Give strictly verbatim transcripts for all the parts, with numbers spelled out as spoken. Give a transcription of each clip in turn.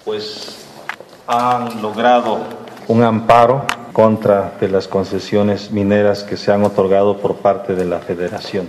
pues han logrado un amparo contra de las concesiones mineras que se han otorgado por parte de la Federación.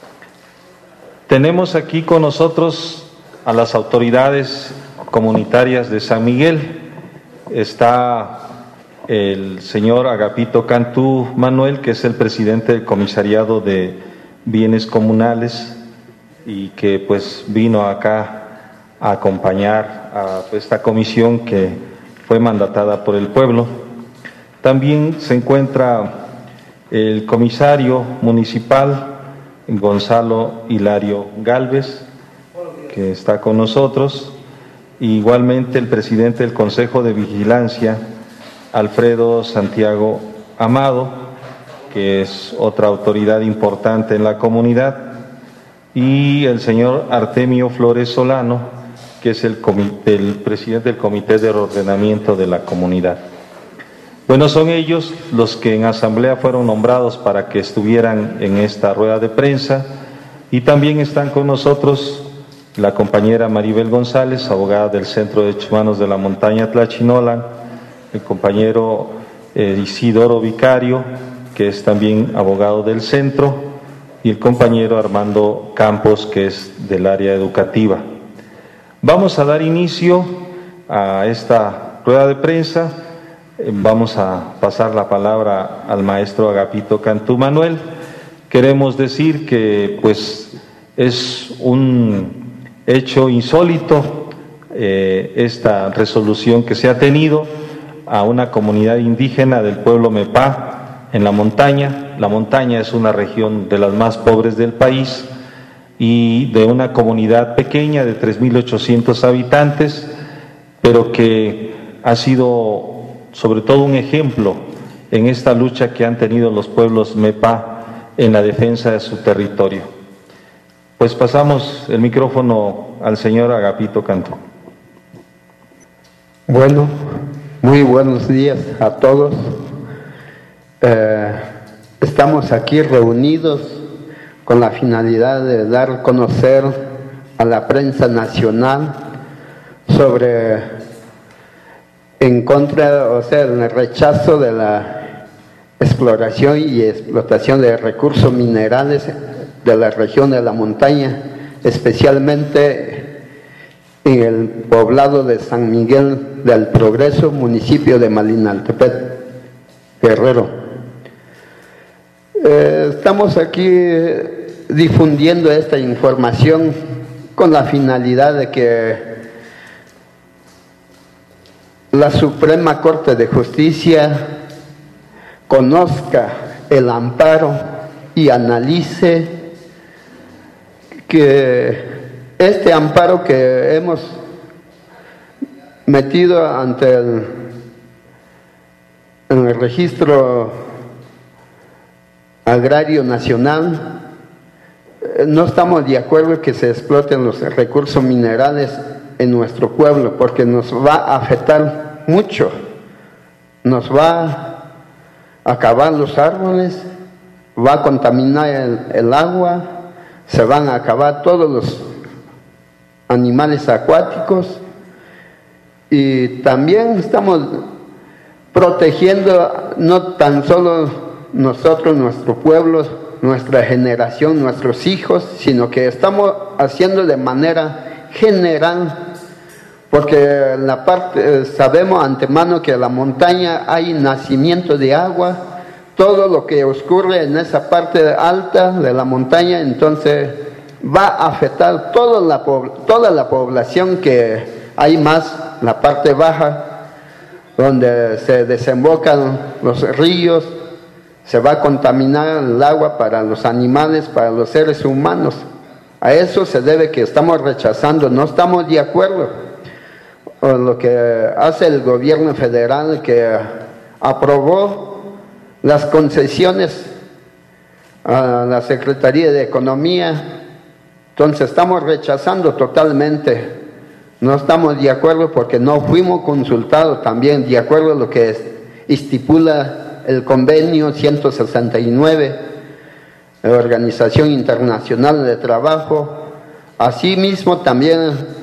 Tenemos aquí con nosotros a las autoridades comunitarias de San Miguel. Está el señor Agapito Cantú Manuel, que es el presidente del Comisariado de Bienes Comunales y que pues vino acá a acompañar a esta comisión que fue mandatada por el pueblo. También se encuentra el comisario municipal Gonzalo Hilario Gálvez, que está con nosotros, e igualmente el presidente del Consejo de Vigilancia, Alfredo Santiago Amado, que es otra autoridad importante en la comunidad, y el señor Artemio Flores Solano, que es el, comité, el presidente del Comité de Reordenamiento de la comunidad. Bueno, son ellos los que en asamblea fueron nombrados para que estuvieran en esta rueda de prensa, y también están con nosotros la compañera Maribel González, abogada del Centro de Derechos Humanos de la Montaña Tlachinolan, el compañero eh, Isidoro Vicario, que es también abogado del centro, y el compañero Armando Campos, que es del área educativa. Vamos a dar inicio a esta rueda de prensa. Vamos a pasar la palabra al maestro Agapito Cantú Manuel. Queremos decir que pues es un hecho insólito eh, esta resolución que se ha tenido a una comunidad indígena del pueblo Mepá en la montaña. La montaña es una región de las más pobres del país y de una comunidad pequeña de tres mil ochocientos habitantes, pero que ha sido sobre todo un ejemplo en esta lucha que han tenido los pueblos Mepá en la defensa de su territorio. Pues pasamos el micrófono al señor Agapito Cantú. Bueno, muy buenos días a todos. Eh, estamos aquí reunidos con la finalidad de dar a conocer a la prensa nacional sobre en contra, o sea, el rechazo de la exploración y explotación de recursos minerales de la región de la montaña, especialmente en el poblado de San Miguel del Progreso, municipio de Malinaltepec, Guerrero. Eh, estamos aquí difundiendo esta información con la finalidad de que la Suprema Corte de Justicia conozca el amparo y analice que este amparo que hemos metido ante el, en el registro agrario nacional, no estamos de acuerdo que se exploten los recursos minerales en nuestro pueblo, porque nos va a afectar mucho, nos va a acabar los árboles, va a contaminar el, el agua, se van a acabar todos los animales acuáticos, y también estamos protegiendo no tan solo nosotros, nuestro pueblo, nuestra generación, nuestros hijos, sino que estamos haciendo de manera general, porque la parte, sabemos antemano que en la montaña hay nacimiento de agua, todo lo que ocurre en esa parte alta de la montaña, entonces va a afectar toda la, toda la población que hay más, la parte baja, donde se desembocan los ríos, se va a contaminar el agua para los animales, para los seres humanos. A eso se debe que estamos rechazando, no estamos de acuerdo con lo que hace el gobierno federal, que aprobó las concesiones a la Secretaría de Economía. Entonces estamos rechazando totalmente, no estamos de acuerdo porque no fuimos consultados también de acuerdo a lo que estipula el convenio ciento sesenta y nueve de la Organización Internacional de Trabajo. Asimismo también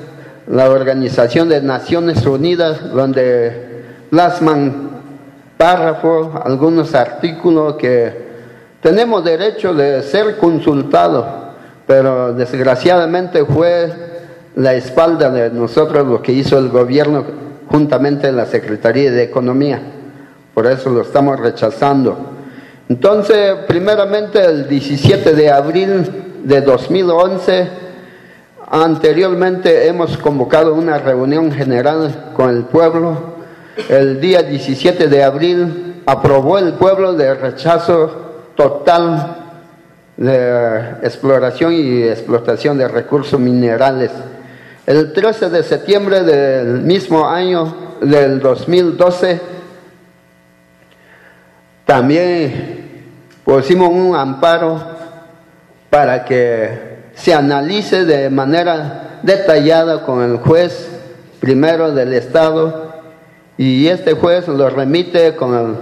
la Organización de Naciones Unidas, donde plasman párrafos, algunos artículos que tenemos derecho de ser consultados, pero desgraciadamente fue la espalda de nosotros lo que hizo el gobierno juntamente en la Secretaría de Economía. Por eso lo estamos rechazando. Entonces, primeramente el diecisiete de abril de dos mil once, anteriormente hemos convocado una reunión general con el pueblo. El día diecisiete de abril aprobó el pueblo de rechazo total de exploración y explotación de recursos minerales. El trece de septiembre del mismo año, del dos mil doce, también pusimos un amparo para que se analice de manera detallada con el juez primero del Estado, y este juez lo remite con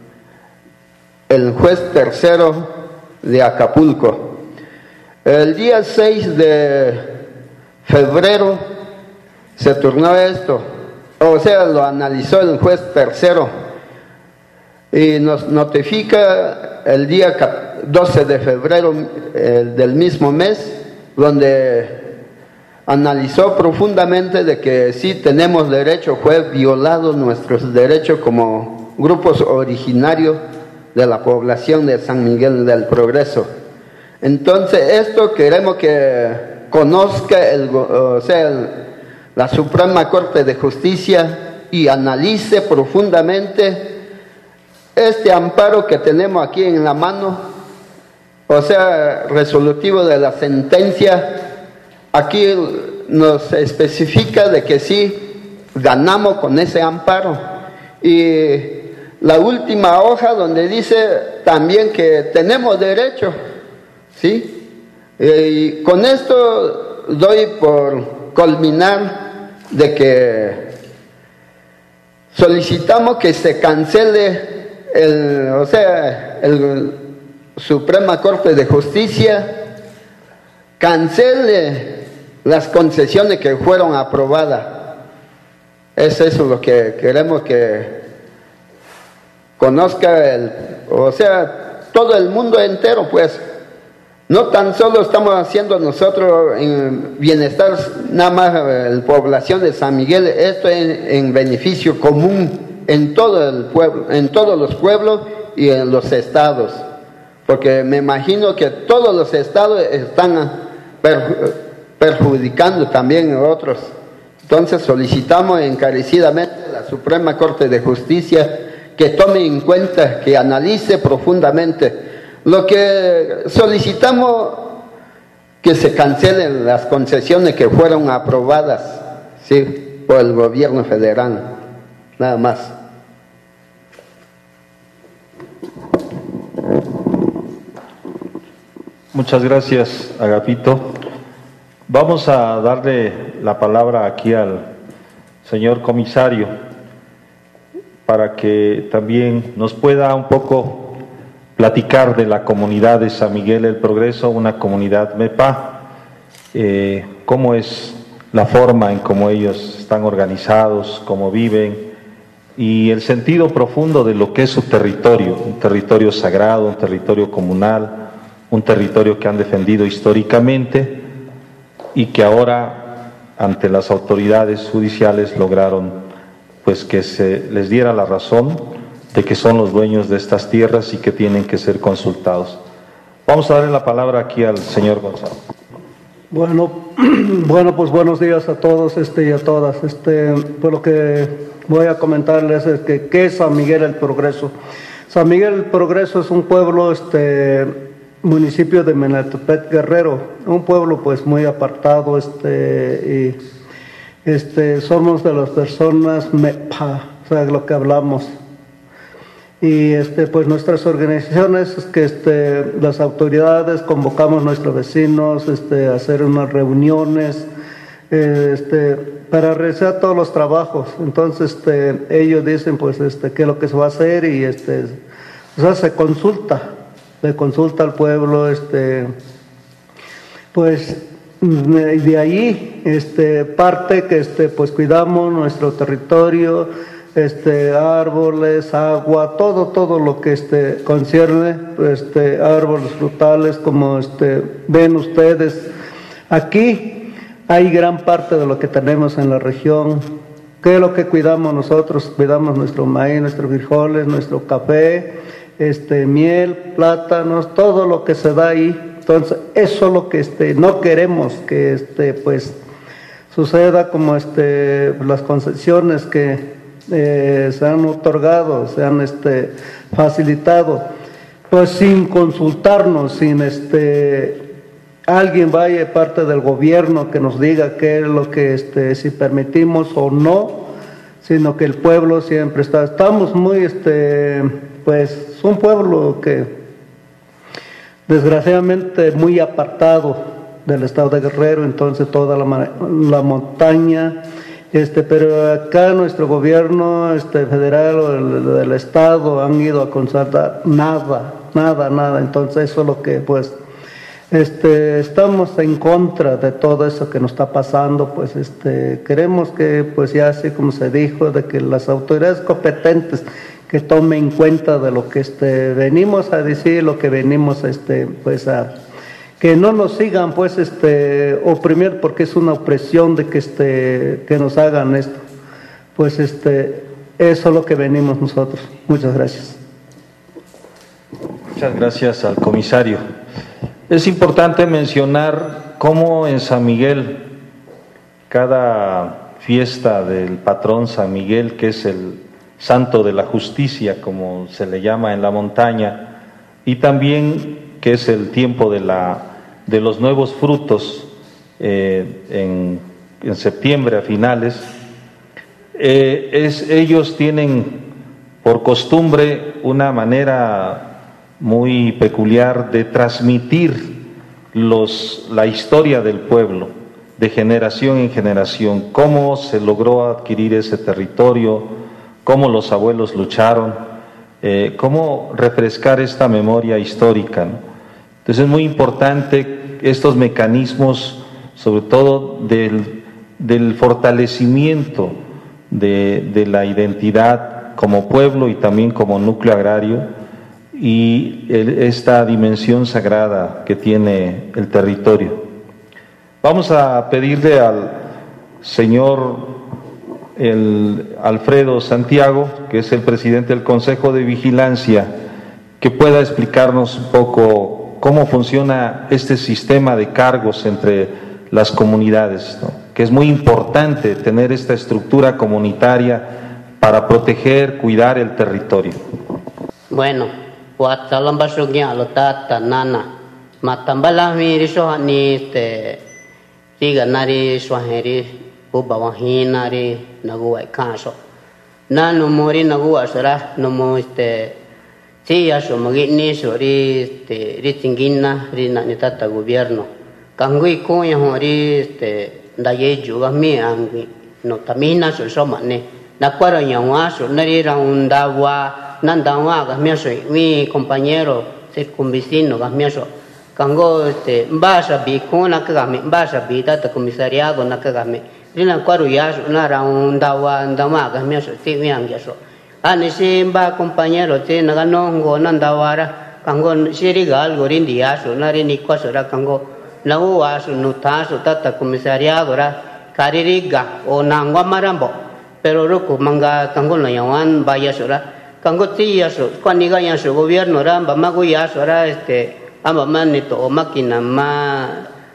el, el juez tercero de Acapulco. El día seis de febrero se turnó esto, o sea, lo analizó el juez tercero y nos notifica el día doce de febrero eh, del mismo mes, donde analizó profundamente de que sí tenemos derecho, fue violado nuestros derechos como grupos originarios de la población de San Miguel del Progreso. Entonces esto queremos que conozca el, o sea, el, la Suprema Corte de Justicia y analice profundamente este amparo que tenemos aquí en la mano, o sea, resolutivo de la sentencia. Aquí nos especifica de que sí ganamos con ese amparo, y la última hoja donde dice también que tenemos derecho, ¿sí? Y con esto doy por culminar de que solicitamos que se cancele el, o sea, el Suprema Corte de Justicia cancele las concesiones que fueron aprobadas. Es eso lo que queremos que conozca el, o sea, todo el mundo entero, pues. No tan solo estamos haciendo nosotros en bienestar, nada más la población de San Miguel, esto es en beneficio común en todo el pueblo, en todos los pueblos y en los estados, porque me imagino que todos los estados están perjudicando también a otros. Entonces solicitamos encarecidamente a la Suprema Corte de Justicia que tome en cuenta, que analice profundamente. Lo que solicitamos, que se cancelen las concesiones que fueron aprobadas, sí, por el gobierno federal, nada más. Muchas gracias, Agapito. Vamos a darle la palabra aquí al señor comisario para que también nos pueda un poco platicar de la comunidad de San Miguel del Progreso, una comunidad MEPA, eh, cómo es la forma en cómo ellos están organizados, cómo viven, y el sentido profundo de lo que es su territorio, un territorio sagrado, un territorio comunal, un territorio que han defendido históricamente y que ahora ante las autoridades judiciales lograron pues que se les diera la razón de que son los dueños de estas tierras y que tienen que ser consultados. Vamos a darle la palabra aquí al señor Gonzalo. Bueno, bueno, pues buenos días a todos este, y a todas. Este, pues lo que voy a comentarles es que ¿qué es San Miguel el Progreso? San Miguel el Progreso es un pueblo, este, municipio de Menaltepec, Guerrero, un pueblo pues muy apartado, este, y este, somos de las personas MEPA, o sea, lo que hablamos. Y este, pues nuestras organizaciones, que este, las autoridades convocamos a nuestros vecinos este, a hacer unas reuniones eh, este, para realizar todos los trabajos. Entonces este, ellos dicen pues este, qué es lo que se va a hacer y este, o sea, se consulta, se consulta al pueblo, este, pues de ahí este, parte que este, pues cuidamos nuestro territorio, este, árboles, agua, todo, todo lo que este, concierne, este, árboles frutales, como este, ven ustedes. Aquí hay gran parte de lo que tenemos en la región. ¿Qué es lo que cuidamos nosotros? Cuidamos nuestro maíz, nuestros frijoles, nuestro café, este, miel, plátanos, todo lo que se da ahí. Entonces, eso es lo que este, no queremos que este, pues, suceda, como este, las concesiones que eh, se han otorgado, se han este, facilitado, pues sin consultarnos, sin este, alguien vaya de parte del gobierno que nos diga qué es lo que, este, si permitimos o no, sino que el pueblo siempre está, estamos muy, este, pues, un pueblo que desgraciadamente muy apartado del estado de Guerrero, entonces toda la, la montaña, este, pero acá nuestro gobierno este, federal o el, del estado han ido a consultar nada, nada, nada, entonces eso es lo que pues este, estamos en contra de todo eso que nos está pasando, pues este, queremos que pues ya así como se dijo, de que las autoridades competentes que tomen en cuenta de lo que este, venimos a decir, lo que venimos este, pues a que no nos sigan pues este oprimir, porque es una opresión de que este que nos hagan esto. Pues este eso es lo que venimos nosotros. Muchas gracias. Muchas gracias al comisario. Es importante mencionar cómo en San Miguel, cada fiesta del patrón San Miguel, que es el santo de la justicia, como se le llama en la montaña, y también que es el tiempo de, la, de los nuevos frutos eh, en, en septiembre a finales, eh, es, ellos tienen por costumbre una manera muy peculiar de transmitir los, la historia del pueblo de generación en generación, cómo se logró adquirir ese territorio, cómo los abuelos lucharon, eh, cómo refrescar esta memoria histórica, ¿no? Entonces es muy importante estos mecanismos, sobre todo del, del fortalecimiento de, de la identidad como pueblo y también como núcleo agrario, y el, esta dimensión sagrada que tiene el territorio. Vamos a pedirle al señor el Alfredo Santiago, que es el presidente del Consejo de Vigilancia, que pueda explicarnos un poco cómo funciona este sistema de cargos entre las comunidades, ¿no? Que es muy importante tener esta estructura comunitaria para proteger, cuidar el territorio. Bueno, Watalam basugnya lotata nana matambala miri sohani este tiga nari swaheri ubawahina ri naguai kaso nanu mori nagua sara nomo este tia so magini so ri este ri tingina ri nanitata gobierno kangui konya hori este ndaye juga mi angi no tamina so somane nakwara nyawa so nari raundawa nandawa gamiaso mi compañero circunvecino gamiaso kango este mbasa bi kuna kagami mbasa bi tata comisariado na kagami rina kwaru yaso na raundawa ndama gamiaso ti miangiaso ani si mba compañero ti naganongo nandawara kango siriga algo rindi yaso na rini kwaso ra kango nawo waso nutaso tata comisariado ra kaririga o nangwa marambo pero ruku manga kango na yawan bayaso ra kango tia so kwaniga ya so gobierno ramba mago ya so ra este ama manito o máquina ma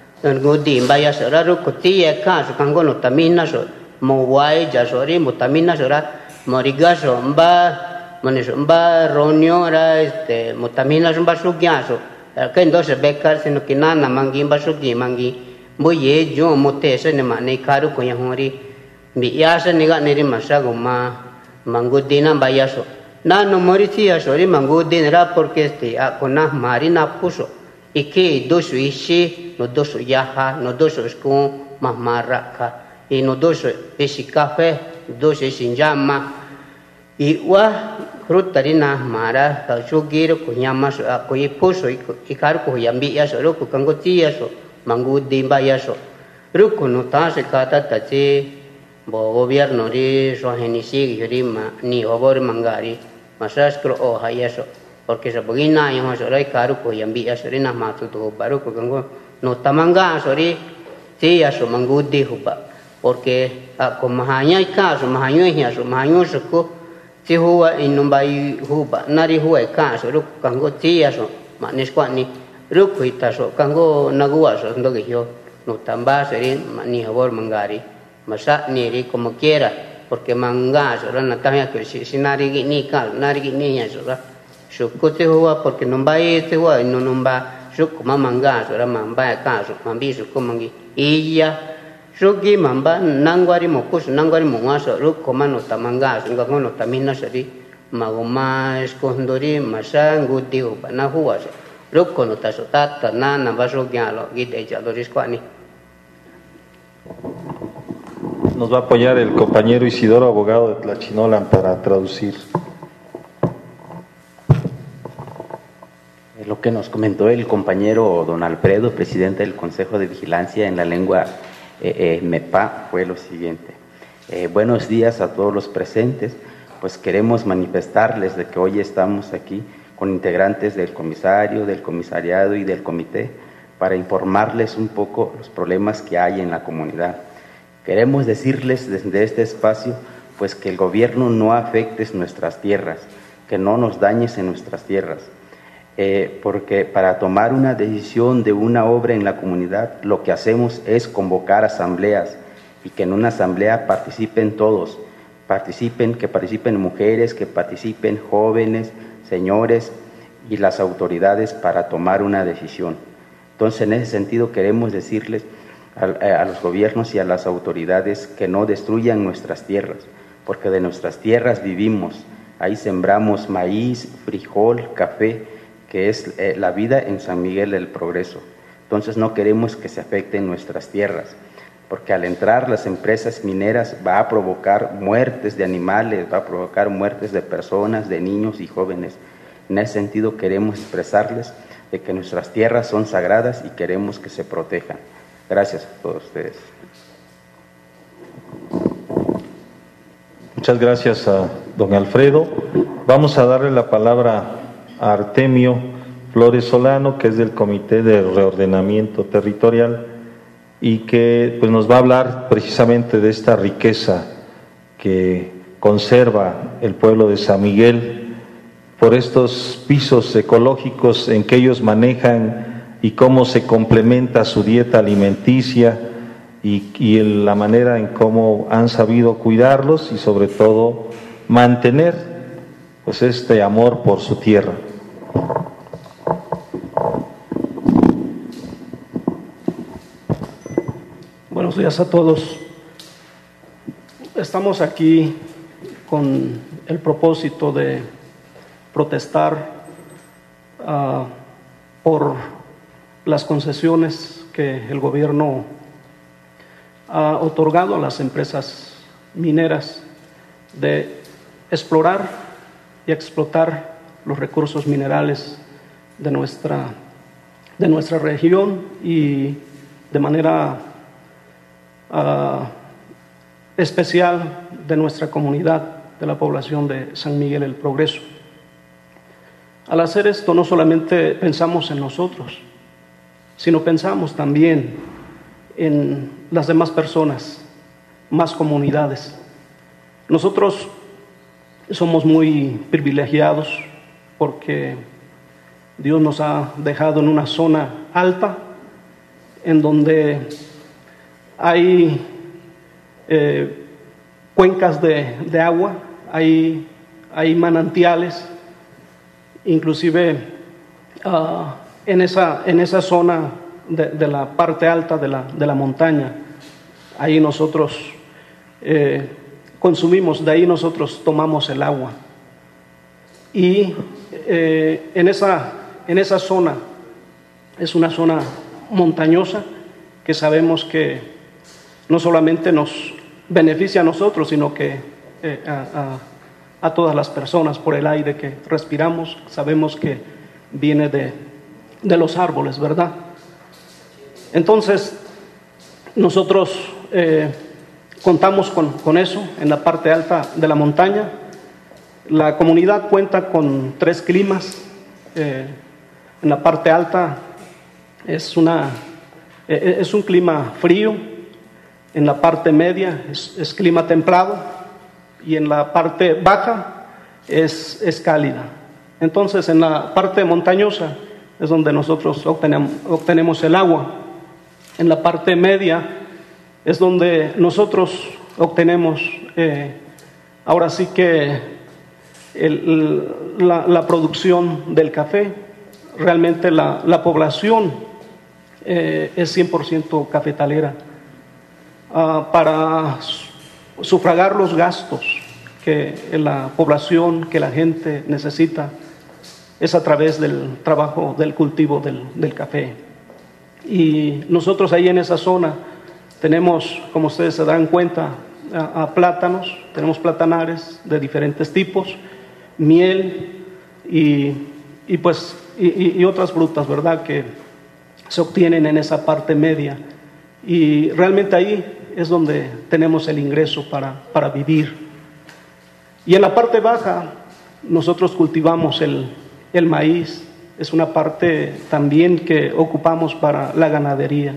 ngodi mbaya so ra ru tia ka so kango no tamina so mo wai ja so ri mo tamina so ra moriga so mba maneso mba ronio ra este mo tamina so mba su gya so que entonces bekar sino que nana mangi mba su gi mangi mo ye jo mo te se ne ma ne karu ko ya hori mi ya se ni ga ne ri masago ma mangudina mbaya so nano moritia sori mangudinera porque este a konah marina puso iki dosu ishi no dosu yaha no dosu skun mahmaraka y no dosu isi café dosu isi llama y wa rutarina mara ka chugiro ko llama so ko puso y kar ko yambi ya soro ko kangotia so mangudi bayaso ruku no ta se kata tachi bo gobierno ri so genisi ri ma ni obor mangari masas kro o hayaso porque se pogina yo so rai karu ko yambi asri na matu to baru ko gango no tamanga sori ti aso mangudi huba porque a ko mahanya ka so mahanyo hi aso mahanyo so ko ti huwa inumbai huba nari huwa ka so ru gango ti aso ma nes kwa ni ru ko itaso gango nagua so ndo ge yo no tamba seri ni obor mangari masa ni ri como quiera porque manga so na tamya que si nari gi ni ka nari gi ni ya so ra so ko te huwa porque no bai te huwa no no ba so ko manga so ra mamba ka so mambi so ko mangi iya so gi mamba nangwari mo ko so nangwari mo ngaso ru ko mano tamanga so ngo no tamina seri magoma escondori masa ngudi huwa na huwa so ru ko no ta so tata na na ba so gyalo gi de ja doris kwani. Nos va a apoyar el compañero Isidoro, abogado de Tlachinolan, para traducir. Lo que nos comentó el compañero don Alfredo, presidente del Consejo de Vigilancia en la lengua eh, eh, MEPA, fue lo siguiente. Eh, buenos días a todos los presentes. Pues queremos manifestarles de que hoy estamos aquí con integrantes del comisario, del comisariado y del comité para informarles un poco los problemas que hay en la comunidad. Queremos decirles desde este espacio pues que el gobierno no afecte nuestras tierras, que no nos dañes en nuestras tierras, eh, porque para tomar una decisión de una obra en la comunidad lo que hacemos es convocar asambleas y que en una asamblea participen todos, participen, que participen mujeres, que participen jóvenes, señores y las autoridades para tomar una decisión. Entonces, en ese sentido queremos decirles a, a los gobiernos y a las autoridades que no destruyan nuestras tierras, porque de nuestras tierras vivimos, ahí sembramos maíz, frijol, café, que es eh, la vida en San Miguel del Progreso. Entonces no queremos que se afecten nuestras tierras, porque al entrar las empresas mineras va a provocar muertes de animales, va a provocar muertes de personas, de niños y jóvenes. En ese sentido queremos expresarles de que nuestras tierras son sagradas y queremos que se protejan. Gracias a todos ustedes. Muchas gracias a don Alfredo. Vamos a darle la palabra a Artemio Flores Solano, que es del Comité de Reordenamiento Territorial y que pues, nos va a hablar precisamente de esta riqueza que conserva el pueblo de San Miguel por estos pisos ecológicos en que ellos manejan y cómo se complementa su dieta alimenticia y, y en la manera en cómo han sabido cuidarlos y sobre todo mantener pues este amor por su tierra. Buenos días a todos. Estamos aquí con el propósito de protestar uh, por las concesiones que el gobierno ha otorgado a las empresas mineras de explorar y explotar los recursos minerales de nuestra, de nuestra región y de manera uh, especial de nuestra comunidad, de la población de San Miguel del Progreso. Al hacer esto no solamente pensamos en nosotros, sino pensamos también en las demás personas, más comunidades. Nosotros somos muy privilegiados porque Dios nos ha dejado en una zona alta, en donde hay eh, cuencas de, de agua, hay, hay manantiales, inclusive uh, en, esa, en esa zona de, de la parte alta de la, de la montaña, ahí nosotros eh, consumimos, de ahí nosotros tomamos el agua. Y eh, en, esa, en esa zona, es una zona montañosa que sabemos que no solamente nos beneficia a nosotros, sino que eh, a, a, a todas las personas por el aire que respiramos, sabemos que viene de, de los árboles, ¿verdad? Entonces, nosotros eh, contamos con, con eso en la parte alta de la montaña. La comunidad cuenta con tres climas. Eh, en la parte alta es, una, eh, es un clima frío, en la parte media es, es clima templado y en la parte baja es, es cálida. Entonces, en la parte montañosa es donde nosotros obtenemos, obtenemos el agua. En la parte media es donde nosotros obtenemos, eh, ahora sí que el, la, la producción del café. Realmente la, la población eh, es cien por ciento cafetalera. Uh, para sufragar los gastos que la población, que la gente necesita, es a través del trabajo, del cultivo del, del café. Y nosotros ahí en esa zona tenemos, como ustedes se dan cuenta, a, a plátanos, tenemos platanares de diferentes tipos, miel y, y pues y, y otras frutas, ¿verdad?, que se obtienen en esa parte media. Y realmente ahí es donde tenemos el ingreso para, para vivir. Y en la parte baja nosotros cultivamos el, el maíz, es una parte también que ocupamos para la ganadería.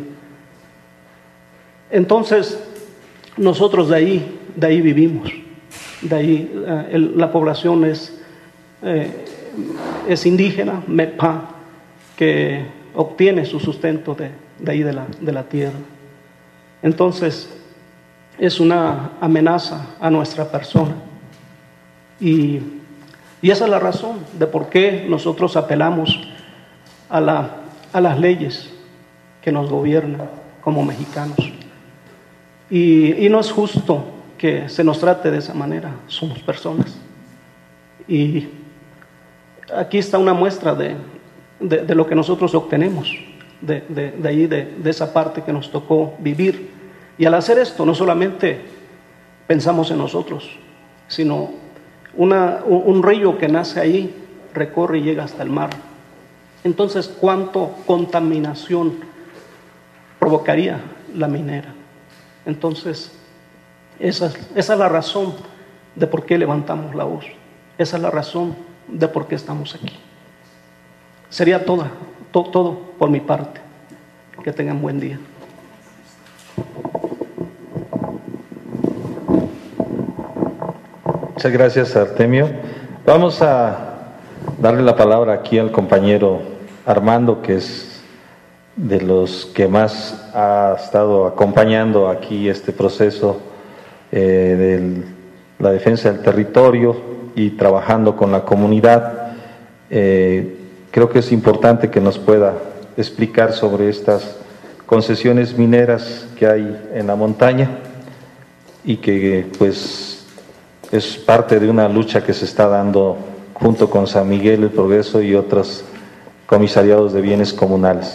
Entonces, nosotros de ahí, de ahí vivimos, de ahí uh, el, la población es, eh, es indígena, Mepa, que obtiene su sustento de, de ahí de la, de la tierra. Entonces, es una amenaza a nuestra persona. Y, y esa es la razón de por qué nosotros apelamos a, la, a las leyes que nos gobiernan como mexicanos. Y, y no es justo que se nos trate de esa manera, somos personas. Y aquí está una muestra de, de, de lo que nosotros obtenemos. De, de, de ahí, de, de esa parte que nos tocó vivir. Y al hacer esto, no solamente pensamos en nosotros, sino una, un, un río que nace ahí, recorre y llega hasta el mar. Entonces, ¿cuánto contaminación provocaría la minera? Entonces, esa, esa es la razón de por qué levantamos la voz. Esa es la razón de por qué estamos aquí. Sería toda, to, todo por mi parte. Que tengan buen día. Muchas gracias, Artemio. Vamos a darle la palabra aquí al compañero Armando, que es de los que más ha estado acompañando aquí este proceso eh, de la defensa del territorio y trabajando con la comunidad. Eh, creo que es importante que nos pueda explicar sobre estas concesiones mineras que hay en la montaña y que pues es parte de una lucha que se está dando junto con San Miguel del Progreso y otros comisariados de bienes comunales.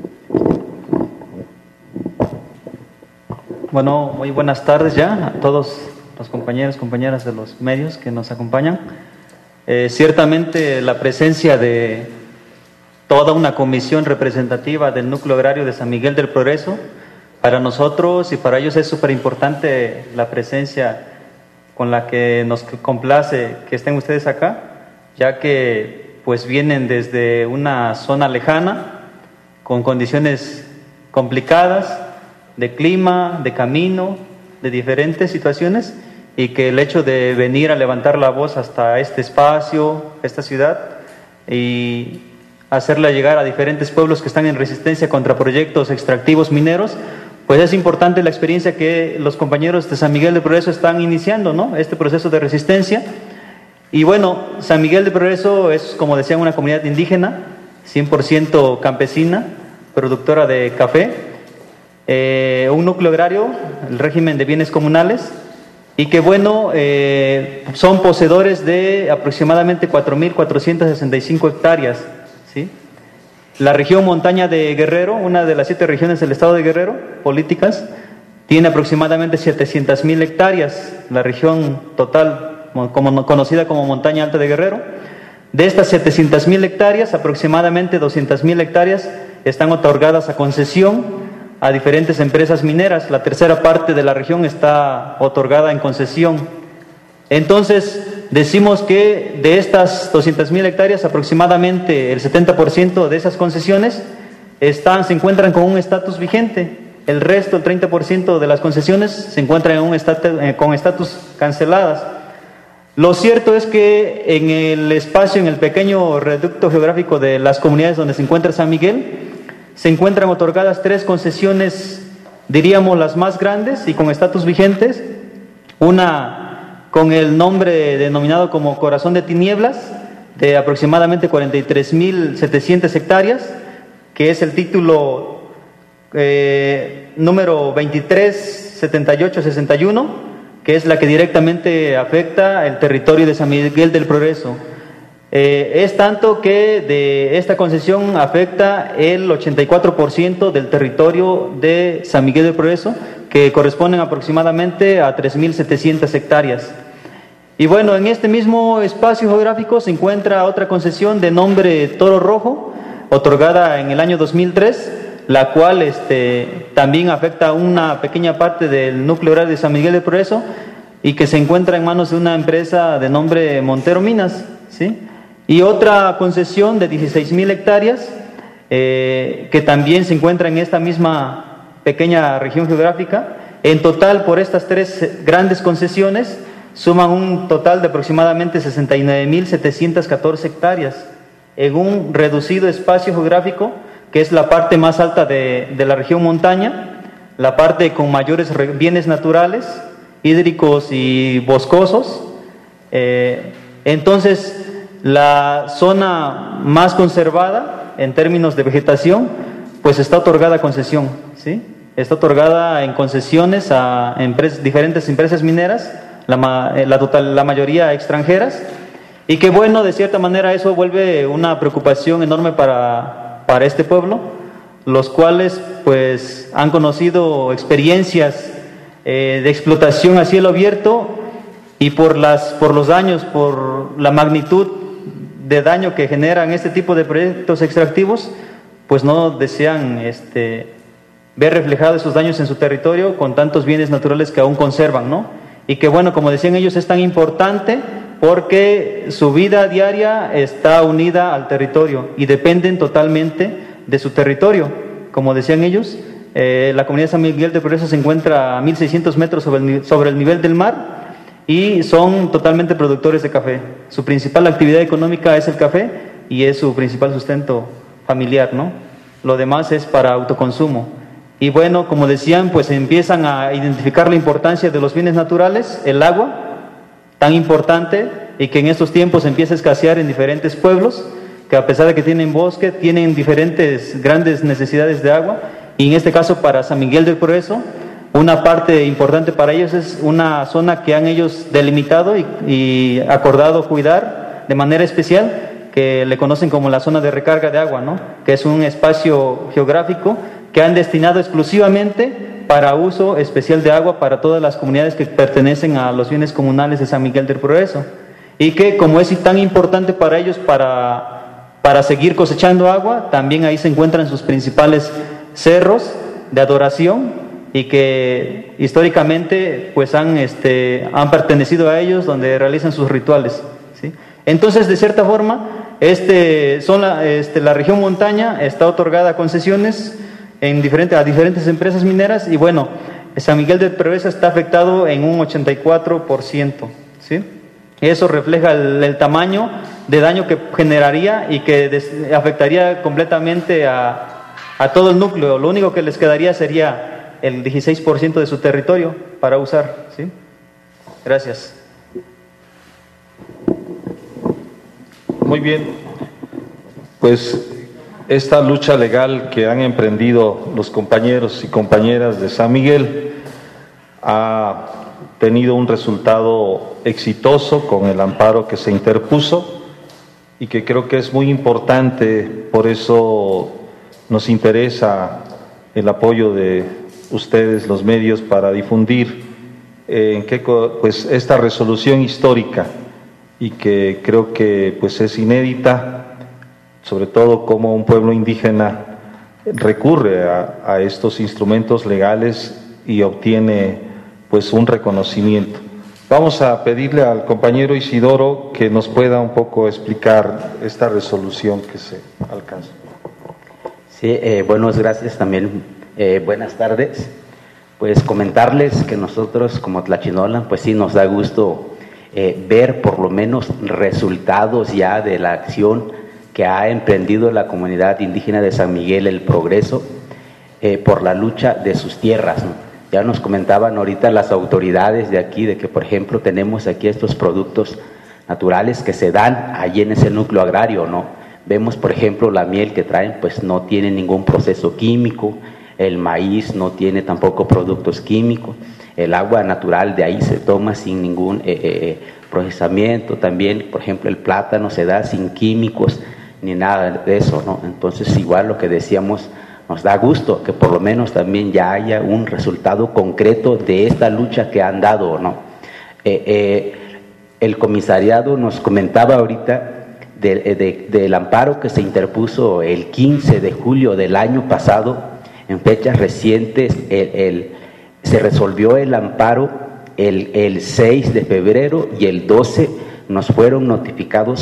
Bueno, muy buenas tardes ya a todos los compañeros, compañeras de los medios que nos acompañan. Eh, ciertamente la presencia de toda una comisión representativa del núcleo agrario de San Miguel del Progreso, para nosotros y para ellos es súper importante la presencia con la que nos complace que estén ustedes acá, ya que pues vienen desde una zona lejana, con condiciones complicadas, de clima, de camino, de diferentes situaciones, y que el hecho de venir a levantar la voz hasta este espacio, esta ciudad, y hacerla llegar a diferentes pueblos que están en resistencia contra proyectos extractivos mineros, pues es importante la experiencia que los compañeros de San Miguel del Progreso están iniciando, ¿no? Este proceso de resistencia. Y bueno, San Miguel del Progreso es, como decían, una comunidad indígena, cien por ciento campesina, productora de café, eh, un núcleo agrario, el régimen de bienes comunales, y que bueno, eh, son poseedores de aproximadamente cuatro mil cuatrocientas sesenta y cinco hectáreas, ¿sí? La región montaña de Guerrero, una de las siete regiones del estado de Guerrero, políticas, tiene aproximadamente setecientas mil hectáreas, la región total como, conocida como montaña alta de Guerrero. De estas setecientas mil hectáreas, aproximadamente doscientas mil hectáreas están otorgadas a concesión a diferentes empresas mineras. La tercera parte de la región está otorgada en concesión. Entonces, decimos que de estas doscientas mil hectáreas, aproximadamente el setenta por ciento de esas concesiones están, se encuentran con un estatus vigente. El resto, el treinta por ciento de las concesiones, se encuentran en un estatus, eh, con estatus canceladas. Lo cierto es que en el espacio, en el pequeño reducto geográfico de las comunidades donde se encuentra San Miguel, se encuentran otorgadas tres concesiones, diríamos las más grandes y con estatus vigentes. Una con el nombre denominado como Corazón de Tinieblas, de aproximadamente cuarenta y tres mil setecientas hectáreas, que es el título eh, número veintitrés setenta y ocho sesenta y uno, que es la que directamente afecta el territorio de San Miguel del Progreso. Eh, es tanto que de esta concesión afecta el ochenta y cuatro por ciento del territorio de San Miguel del Progreso, que corresponden aproximadamente a tres mil setecientas hectáreas. Y bueno, en este mismo espacio geográfico se encuentra otra concesión de nombre Toro Rojo, otorgada en el año dos mil tres, la cual este, también afecta a una pequeña parte del núcleo rural de San Miguel del Progreso y que se encuentra en manos de una empresa de nombre Montero Minas, ¿sí? Y otra concesión de dieciséis mil hectáreas eh, que también se encuentra en esta misma pequeña región geográfica. En total, por estas tres grandes concesiones, suman un total de aproximadamente sesenta y nueve mil setecientas catorce hectáreas en un reducido espacio geográfico, que es la parte más alta de, de la región montaña, la parte con mayores bienes naturales, hídricos y boscosos. Eh, entonces, la zona más conservada en términos de vegetación, pues está otorgada a concesión, ¿sí? Está otorgada en concesiones a empresas, diferentes empresas mineras, la, la, total, la mayoría extranjeras, y que bueno, de cierta manera eso vuelve una preocupación enorme para, para este pueblo, los cuales pues han conocido experiencias eh, de explotación a cielo abierto, y por, las, por los daños, por la magnitud de daño que generan este tipo de proyectos extractivos, pues no desean este, ver reflejados esos daños en su territorio con tantos bienes naturales que aún conservan, ¿no? Y que bueno, como decían ellos, es tan importante porque su vida diaria está unida al territorio y dependen totalmente de su territorio. Como decían ellos, eh, la comunidad de San Miguel del Progreso se encuentra a mil seiscientos metros sobre el, sobre el nivel del mar, y son totalmente productores de café. Su principal actividad económica es el café y es su principal sustento familiar, ¿no? Lo demás es para autoconsumo. Y bueno, como decían, pues empiezan a identificar la importancia de los bienes naturales, el agua, tan importante, y que en estos tiempos empieza a escasear en diferentes pueblos, que a pesar de que tienen bosque, tienen diferentes grandes necesidades de agua, y en este caso para San Miguel del Progreso, una parte importante para ellos es una zona que han ellos delimitado y, y acordado cuidar de manera especial, que le conocen como la zona de recarga de agua, ¿no? Que es un espacio geográfico que han destinado exclusivamente para uso especial de agua para todas las comunidades que pertenecen a los bienes comunales de San Miguel del Progreso, y que como es tan importante para ellos para, para seguir cosechando agua, también ahí se encuentran sus principales cerros de adoración, y que históricamente pues han, este, han pertenecido a ellos, donde realizan sus rituales, ¿sí? Entonces, de cierta forma, este, son la, este, la región montaña está otorgada a concesiones en diferente, a diferentes empresas mineras, y bueno, San Miguel del Progreso está afectado en un ochenta y cuatro por ciento, ¿sí? Eso refleja el, el tamaño de daño que generaría y que des, afectaría completamente a, a todo el núcleo. Lo único que les quedaría sería el dieciséis por ciento de su territorio para usar, ¿sí? Gracias. Muy bien, pues esta lucha legal que han emprendido los compañeros y compañeras de San Miguel ha tenido un resultado exitoso con el amparo que se interpuso, y que creo que es muy importante, por eso nos interesa el apoyo de ustedes, los medios, para difundir eh, en qué, pues, esta resolución histórica, y que creo que pues es inédita, sobre todo como un pueblo indígena recurre a, a estos instrumentos legales y obtiene pues un reconocimiento. Vamos a pedirle al compañero Isidoro que nos pueda un poco explicar esta resolución que se alcanza. Sí, eh, buenas gracias también, eh, buenas tardes. Pues comentarles que nosotros como Tlachinolan, pues sí nos da gusto eh, ver por lo menos resultados ya de la acción que ha emprendido la comunidad indígena de San Miguel el Progreso eh, por la lucha de sus tierras, ¿no? Ya nos comentaban ahorita las autoridades de aquí de que, por ejemplo, tenemos aquí estos productos naturales que se dan allí en ese núcleo agrario, ¿no? Vemos, por ejemplo, la miel que traen, pues no tiene ningún proceso químico, el maíz no tiene tampoco productos químicos, el agua natural de ahí se toma sin ningún eh, eh, procesamiento, también, por ejemplo, el plátano se da sin químicos ni nada de eso, ¿no? Entonces, igual lo que decíamos, nos da gusto que por lo menos también ya haya un resultado concreto de esta lucha que han dado, ¿no? Eh, eh, el comisariado nos comentaba ahorita de, de, del amparo que se interpuso el quince de julio del año pasado. En fechas recientes el, el, se resolvió el amparo el, el seis de febrero y el doce nos fueron notificados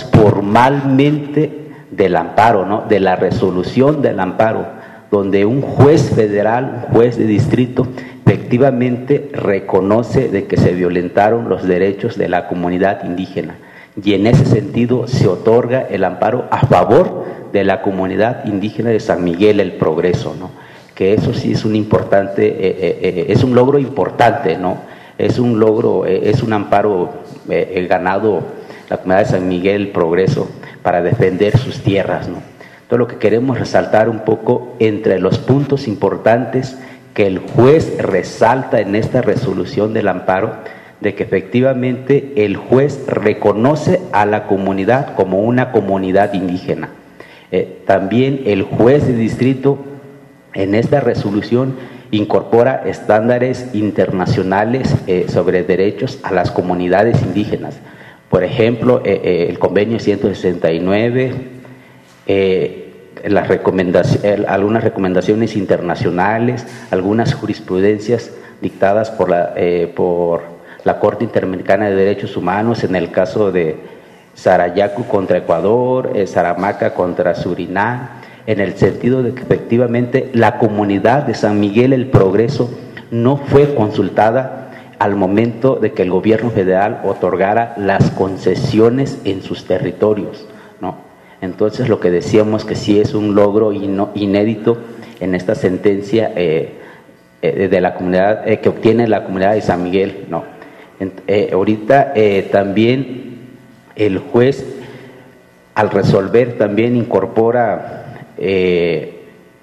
formalmente del amparo, ¿no? De la resolución del amparo, donde un juez federal, un juez de distrito, efectivamente reconoce de que se violentaron los derechos de la comunidad indígena. Y en ese sentido se otorga el amparo a favor de la comunidad indígena de San Miguel el Progreso, ¿no? Que eso sí es un importante, eh, eh, es un logro importante, ¿no? Es un logro, eh, es un amparo eh, ganado la comunidad de San Miguel el Progreso para defender sus tierras, ¿no? Entonces lo que queremos resaltar un poco entre los puntos importantes que el juez resalta en esta resolución del amparo, de que efectivamente el juez reconoce a la comunidad como una comunidad indígena. Eh, también el juez de distrito en esta resolución incorpora estándares internacionales eh, sobre derechos a las comunidades indígenas. Por ejemplo, eh, eh, el convenio ciento sesenta y nueve, eh, las recomendaciones, algunas recomendaciones internacionales, algunas jurisprudencias dictadas por la, eh, por la Corte Interamericana de Derechos Humanos en el caso de Sarayaku contra Ecuador, eh, Saramaca contra Surinam, en el sentido de que efectivamente la comunidad de San Miguel el Progreso no fue consultada al momento de que el gobierno federal otorgara las concesiones en sus territorios, ¿no? Entonces lo que decíamos que sí es un logro inédito en esta sentencia eh, eh, de la comunidad eh, que obtiene la comunidad de San Miguel, ¿no? Eh, ahorita eh, también el juez al resolver también incorpora eh,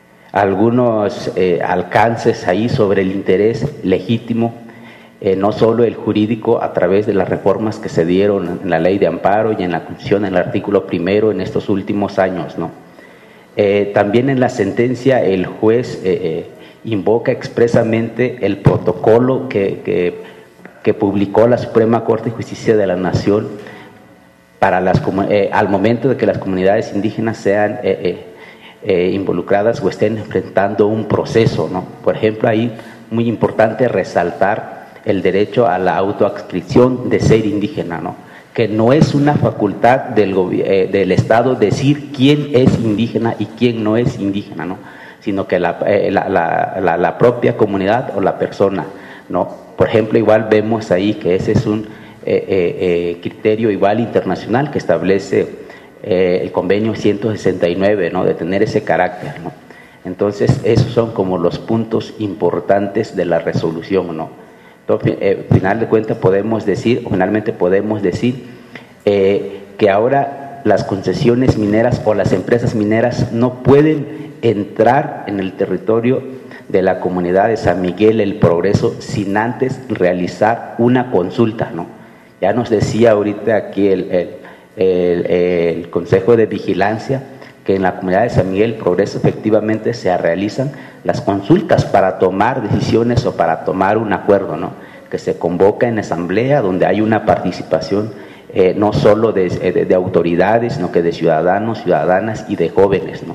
algunos eh, alcances ahí sobre el interés legítimo, eh, no solo el jurídico a través de las reformas que se dieron en la ley de amparo y en la Constitución, en el artículo primero en estos últimos años, ¿no? Eh, también en la sentencia el juez eh, eh, invoca expresamente el protocolo que, que, que publicó la Suprema Corte de Justicia de la Nación para las, eh, al momento de que las comunidades indígenas sean eh, eh, eh, involucradas o estén enfrentando un proceso, ¿no? Por ejemplo, ahí muy importante resaltar el derecho a la autoadscripción de ser indígena, ¿no? Que no es una facultad del, eh, del Estado decir quién es indígena y quién no es indígena, ¿no? Sino que la, eh, la, la, la, la propia comunidad o la persona, ¿no? Por ejemplo, igual vemos ahí que ese es un eh, eh, eh, criterio igual internacional que establece eh, el convenio ciento sesenta y nueve, ¿no? De tener ese carácter, ¿no? Entonces, esos son como los puntos importantes de la resolución, ¿no? Entonces, eh, final de cuentas podemos decir, o finalmente podemos decir eh, que ahora las concesiones mineras o las empresas mineras no pueden entrar en el territorio de la comunidad de San Miguel el Progreso sin antes realizar una consulta, ¿no? Ya nos decía ahorita aquí el, el, el, el Consejo de Vigilancia que en la comunidad de San Miguel el Progreso efectivamente se realizan las consultas para tomar decisiones o para tomar un acuerdo, ¿no? Que se convoca en asamblea donde hay una participación eh, no solo de, de, de autoridades, sino que de ciudadanos, ciudadanas y de jóvenes, ¿no?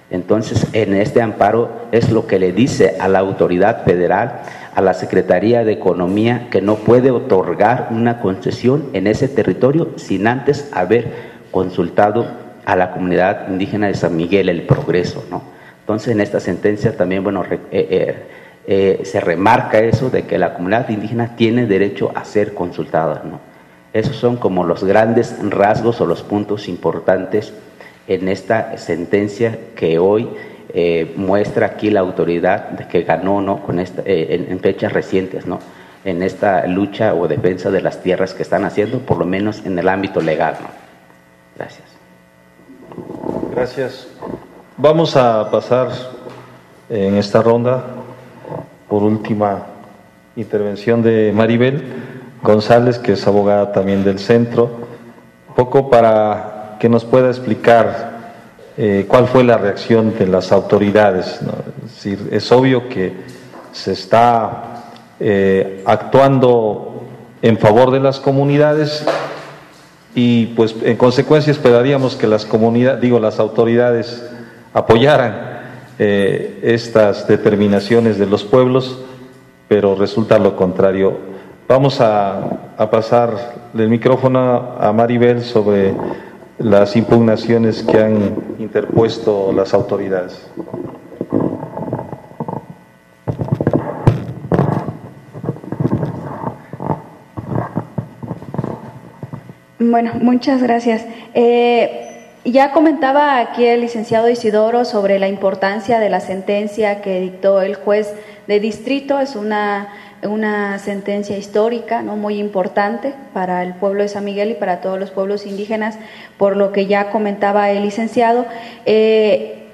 Entonces, en este amparo es lo que le dice a la autoridad federal, a la Secretaría de Economía, que no puede otorgar una concesión en ese territorio sin antes haber consultado a la comunidad indígena de San Miguel el Progreso, ¿no? Entonces, en esta sentencia también, bueno, eh, eh, eh, se remarca eso de que la comunidad indígena tiene derecho a ser consultada, ¿no? Esos son como los grandes rasgos o los puntos importantes en esta sentencia que hoy eh, muestra aquí la autoridad de que ganó, ¿no? Con esta, eh, en, en fechas recientes, ¿no? En esta lucha o defensa de las tierras que están haciendo, por lo menos en el ámbito legal, ¿no? Gracias. Gracias. Vamos a pasar en esta ronda por última intervención de Maribel González, que es abogada también del centro, un poco para que nos pueda explicar eh, cuál fue la reacción de las autoridades, ¿no? Es decir, es obvio que se está eh, actuando en favor de las comunidades y pues en consecuencia esperaríamos que las comunidades, digo, las autoridades apoyaran eh, estas determinaciones de los pueblos, pero resulta lo contrario. Vamos a, a pasar el micrófono a Maribel sobre las impugnaciones que han interpuesto las autoridades. Bueno, muchas gracias. Eh, ya comentaba aquí el licenciado Isidoro sobre la importancia de la sentencia que dictó el juez de distrito. Es una, una sentencia histórica, ¿no? Muy importante para el pueblo de San Miguel y para todos los pueblos indígenas, por lo que ya comentaba el licenciado. Eh,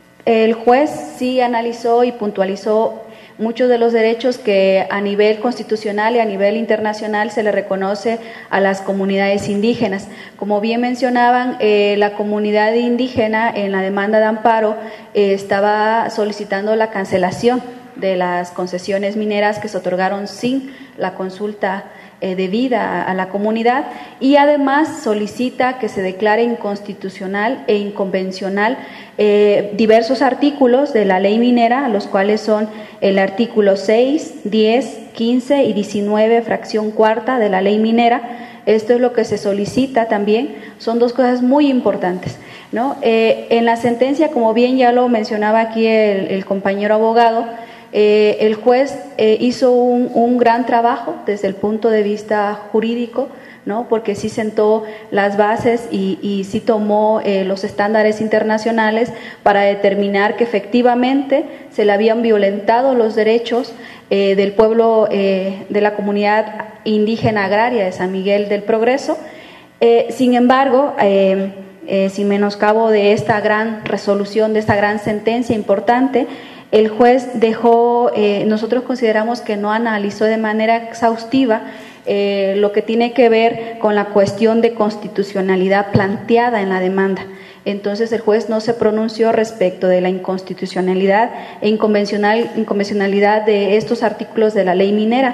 el juez sí analizó y puntualizó muchos de los derechos que a nivel constitucional y a nivel internacional se le reconoce a las comunidades indígenas. Como bien mencionaban, eh, la comunidad indígena en la demanda de amparo eh, estaba solicitando la cancelación de las concesiones mineras que se otorgaron sin la consulta eh, debida a, a la comunidad, y además solicita que se declare inconstitucional e inconvencional eh, diversos artículos de la ley minera, los cuales son el artículo seis, diez, quince y diecinueve, fracción cuarta de la ley minera. Esto es lo que se solicita también. Son dos cosas muy importantes, ¿no? Eh, en la sentencia, como bien ya lo mencionaba aquí el, el compañero abogado, eh, el juez eh, hizo un, un gran trabajo desde el punto de vista jurídico, ¿no? Porque sí sentó las bases y, y sí tomó eh, los estándares internacionales para determinar que efectivamente se le habían violentado los derechos eh, del pueblo, eh, de la comunidad indígena agraria de San Miguel del Progreso. Eh, sin embargo, eh, eh, sin menoscabo de esta gran resolución, de esta gran sentencia importante, el juez dejó, eh, nosotros consideramos que no analizó de manera exhaustiva Eh, lo que tiene que ver con la cuestión de constitucionalidad planteada en la demanda. Entonces el juez no se pronunció respecto de la inconstitucionalidad e inconvencional, inconvencionalidad de estos artículos de la ley minera.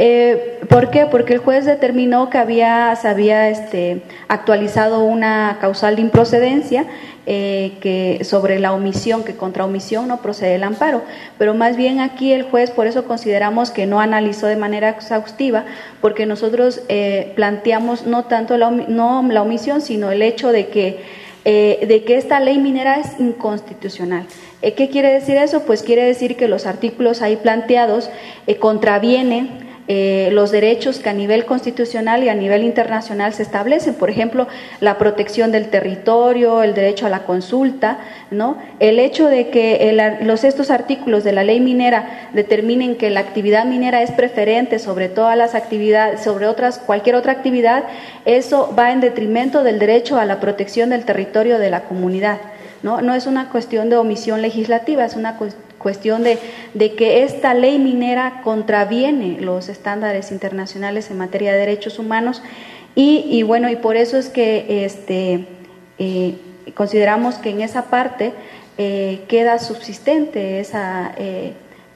Eh, ¿Por qué? Porque el juez determinó que había, se había este, actualizado una causal de improcedencia eh, que sobre la omisión, que contra omisión no procede el amparo, pero más bien aquí el juez, por eso consideramos que no analizó de manera exhaustiva, porque nosotros eh, planteamos no tanto la, no la omisión, sino el hecho de que, eh, de que esta ley minera es inconstitucional. Eh, ¿Qué quiere decir eso? Pues quiere decir que los artículos ahí planteados eh, contravienen Eh, los derechos que a nivel constitucional y a nivel internacional se establecen, por ejemplo, la protección del territorio, el derecho a la consulta, ¿no? El hecho de que el, los, estos artículos de la ley minera determinen que la actividad minera es preferente sobre todas las actividades, sobre otras, cualquier otra actividad, eso va en detrimento del derecho a la protección del territorio de la comunidad, ¿no? No es una cuestión de omisión legislativa, es una cuestión cuestión de, de que esta ley minera contraviene los estándares internacionales en materia de derechos humanos y, y bueno, y por eso es que este, eh, consideramos que en esa parte eh, queda subsistente esa, eh,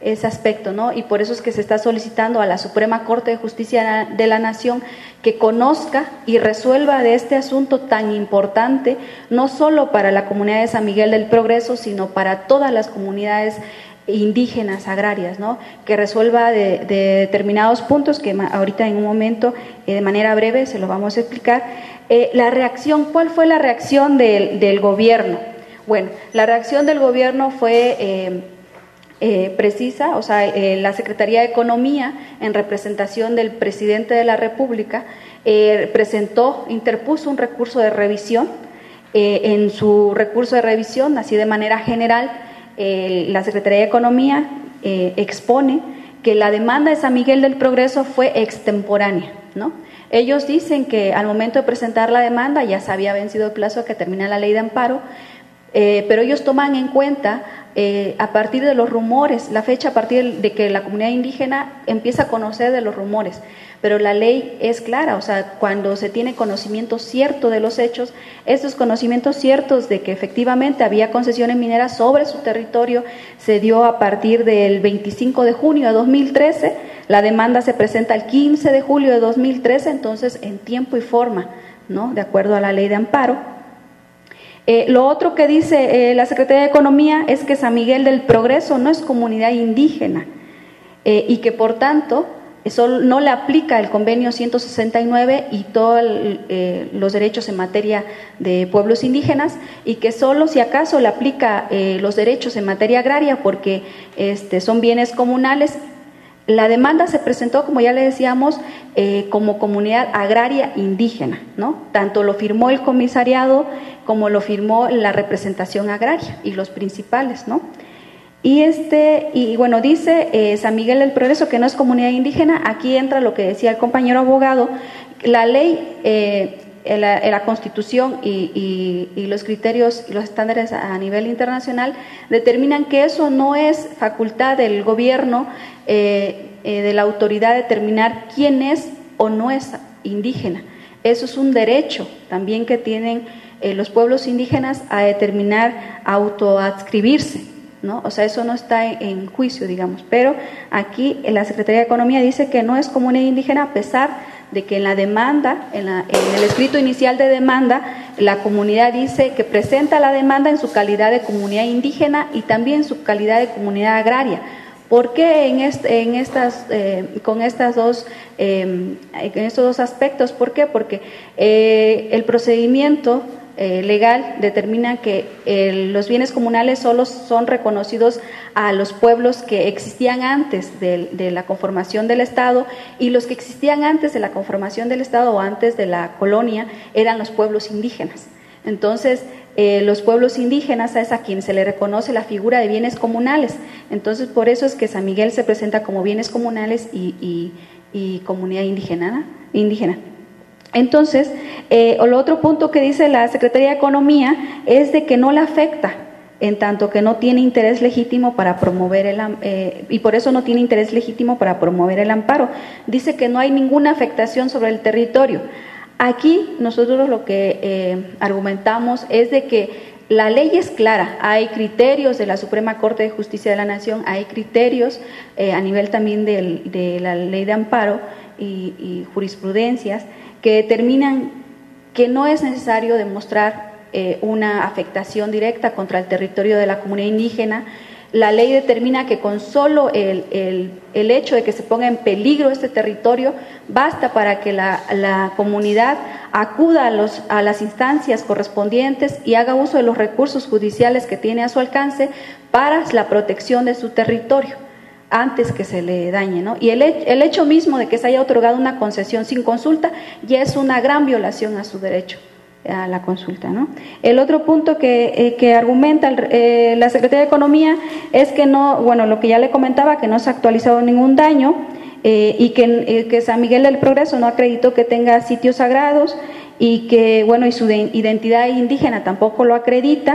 ese aspecto, ¿no? Y por eso es que se está solicitando a la Suprema Corte de Justicia de la Nación que conozca y resuelva de este asunto tan importante, no solo para la comunidad de San Miguel del Progreso, sino para todas las comunidades indígenas agrarias, ¿no? Que resuelva de, de determinados puntos que ahorita en un momento, eh, de manera breve, se lo vamos a explicar. Eh, la reacción, ¿cuál fue la reacción del, del gobierno? Bueno, la reacción del gobierno fue eh, eh, precisa, o sea, eh, la Secretaría de Economía, en representación del presidente de la República, eh, presentó, interpuso un recurso de revisión. Eh, en su recurso de revisión, así de manera general, eh, la Secretaría de Economía eh, expone que la demanda de San Miguel del Progreso fue extemporánea, ¿no? Ellos dicen que al momento de presentar la demanda ya se había vencido el plazo que termina la ley de amparo, eh, pero ellos toman en cuenta eh, a partir de los rumores, la fecha a partir de que la comunidad indígena empieza a conocer de los rumores, pero la ley es clara, o sea, cuando se tiene conocimiento cierto de los hechos, estos conocimientos ciertos de que efectivamente había concesiones mineras sobre su territorio se dio a partir del veinticinco de junio de dos mil trece, la demanda se presenta el quince de julio de dos mil trece, entonces en tiempo y forma, ¿no? De acuerdo a la ley de amparo. Eh, lo otro que dice eh, la Secretaría de Economía es que San Miguel del Progreso no es comunidad indígena eh, y que por tanto eso no le aplica el convenio ciento sesenta y nueve y todos eh, los derechos en materia de pueblos indígenas, y que solo si acaso le aplica eh, los derechos en materia agraria porque este, son bienes comunales. La demanda se presentó, como ya le decíamos, eh, como comunidad agraria indígena, ¿no? Tanto lo firmó el comisariado como lo firmó la representación agraria y los principales, ¿no? Y este y bueno, dice eh, San Miguel del Progreso que no es comunidad indígena. Aquí entra lo que decía el compañero abogado, la ley, eh, la, la Constitución y, y, y los criterios y los estándares a nivel internacional determinan que eso no es facultad del gobierno, eh, eh, de la autoridad, determinar quién es o no es indígena. Eso es un derecho también que tienen eh, los pueblos indígenas a determinar, a autoadscribirse, ¿no? O sea, eso no está en juicio, digamos, pero aquí la Secretaría de Economía dice que no es comunidad indígena, a pesar de que en la demanda, en, la, en el escrito inicial de demanda, la comunidad dice que presenta la demanda en su calidad de comunidad indígena y también en su calidad de comunidad agraria. ¿Por qué en, este, en estas, eh, con estas dos, eh, en estos dos aspectos? ¿Por qué? Porque eh, el procedimiento Eh, legal determina que eh, los bienes comunales solo son reconocidos a los pueblos que existían antes de, de la conformación del Estado, y los que existían antes de la conformación del Estado o antes de la colonia eran los pueblos indígenas. Entonces, eh, los pueblos indígenas es a quien se le reconoce la figura de bienes comunales. Entonces, por eso es que San Miguel se presenta como bienes comunales y, y, y comunidad indígena, indígena. Entonces, eh, el otro punto que dice la Secretaría de Economía es de que no le afecta, en tanto que no tiene interés legítimo para promover el eh, y por eso no tiene interés legítimo para promover el amparo. Dice que no hay ninguna afectación sobre el territorio. Aquí nosotros lo que eh, argumentamos es de que la ley es clara, hay criterios de la Suprema Corte de Justicia de la Nación, hay criterios eh, a nivel también de, de la ley de amparo y, y jurisprudencias que determinan que no es necesario demostrar eh, una afectación directa contra el territorio de la comunidad indígena. La ley determina que con solo el, el, el hecho de que se ponga en peligro este territorio basta para que la, la comunidad acuda a, los, a las instancias correspondientes y haga uso de los recursos judiciales que tiene a su alcance para la protección de su territorio antes que se le dañe, ¿no? Y el, el hecho mismo de que se haya otorgado una concesión sin consulta ya es una gran violación a su derecho a la consulta, ¿no? El otro punto que, eh, que argumenta eh, la Secretaría de Economía es que no, bueno, lo que ya le comentaba, que no se ha actualizado ningún daño eh, y que, eh, que San Miguel del Progreso no acreditó que tenga sitios sagrados y que, bueno, y su de, identidad indígena tampoco lo acredita.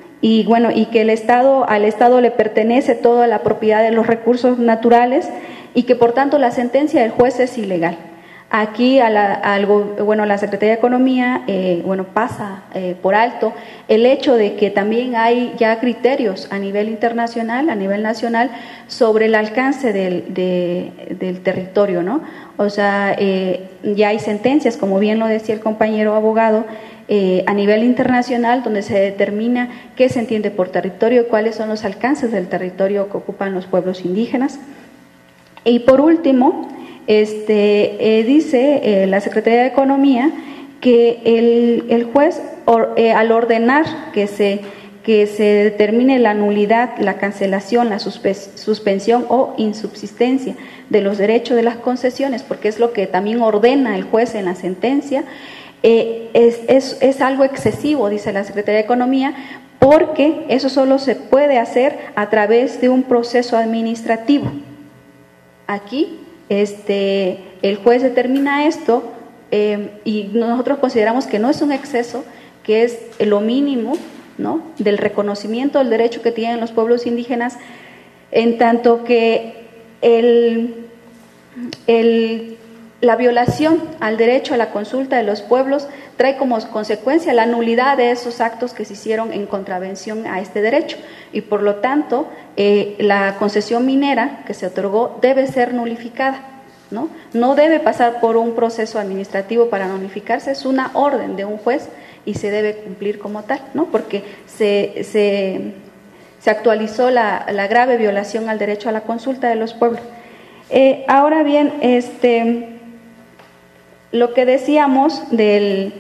Y bueno, y que el Estado, al Estado le pertenece toda la propiedad de los recursos naturales y que por tanto la sentencia del juez es ilegal. Aquí a la, algo, bueno, la Secretaría de Economía eh, bueno, pasa eh, por alto el hecho de que también hay ya criterios a nivel internacional, a nivel nacional, sobre el alcance del, de, del territorio, ¿no? O sea, eh, ya hay sentencias, como bien lo decía el compañero abogado, eh, a nivel internacional, donde se determina qué se entiende por territorio, cuáles son los alcances del territorio que ocupan los pueblos indígenas. Y por último, Este, eh, dice eh, la Secretaría de Economía que el, el juez or, eh, al ordenar que se, que se determine la nulidad, la cancelación, la suspensión o insubsistencia de los derechos de las concesiones, porque es lo que también ordena el juez en la sentencia, eh, es, es, es algo excesivo, dice la Secretaría de Economía, porque eso solo se puede hacer a través de un proceso administrativo. Aquí Este, el juez determina esto eh, y nosotros consideramos que no es un exceso, que es lo mínimo, ¿no?, del reconocimiento del derecho que tienen los pueblos indígenas, en tanto que el, el, la violación al derecho a la consulta de los pueblos trae como consecuencia la nulidad de esos actos que se hicieron en contravención a este derecho, y por lo tanto eh, la concesión minera que se otorgó debe ser nulificada, ¿no? No debe pasar por un proceso administrativo para nulificarse, es una orden de un juez y se debe cumplir como tal, ¿no? Porque se, se, se actualizó la, la grave violación al derecho a la consulta de los pueblos. Eh, ahora bien, este, lo que decíamos del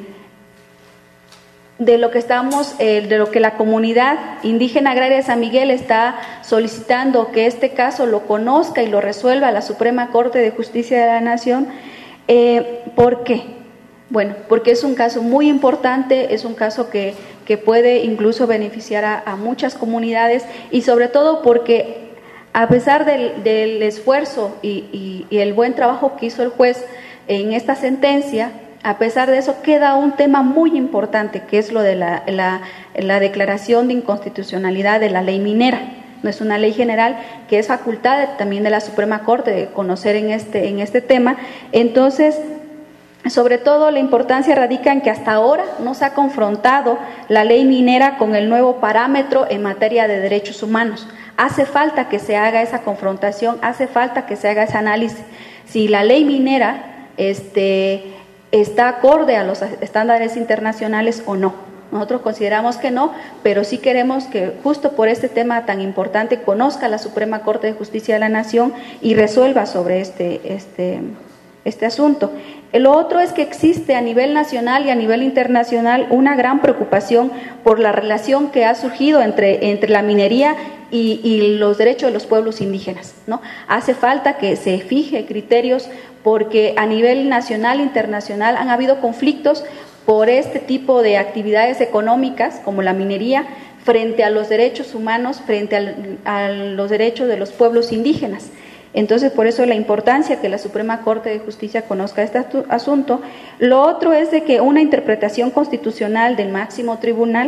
de lo que estamos, eh, de lo que la comunidad indígena agraria de San Miguel está solicitando que este caso lo conozca y lo resuelva la Suprema Corte de Justicia de la Nación. Eh, ¿Por qué? Bueno, porque es un caso muy importante, es un caso que, que puede incluso beneficiar a, a muchas comunidades, y sobre todo porque a pesar del, del esfuerzo y, y, y el buen trabajo que hizo el juez en esta sentencia, a pesar de eso queda un tema muy importante, que es lo de la, la, la declaración de inconstitucionalidad de la ley minera. No es una ley general, que es facultad también de la Suprema Corte de conocer en este, en este tema. Entonces, sobre todo la importancia radica en que hasta ahora no se ha confrontado la ley minera con el nuevo parámetro en materia de derechos humanos. Hace falta que se haga esa confrontación, hace falta que se haga ese análisis. Si la ley minera este, está acorde a los estándares internacionales o no. Nosotros consideramos que no, pero sí queremos que justo por este tema tan importante conozca la Suprema Corte de Justicia de la Nación y resuelva sobre este, este, este asunto. Lo otro es que existe a nivel nacional y a nivel internacional una gran preocupación por la relación que ha surgido entre, entre la minería y, y los derechos de los pueblos indígenas, ¿no? Hace falta que se fije criterios, porque a nivel nacional e internacional han habido conflictos por este tipo de actividades económicas como la minería frente a los derechos humanos, frente al, a los derechos de los pueblos indígenas. Entonces, por eso la importancia que la Suprema Corte de Justicia conozca este asunto. Lo otro es de que una interpretación constitucional del máximo tribunal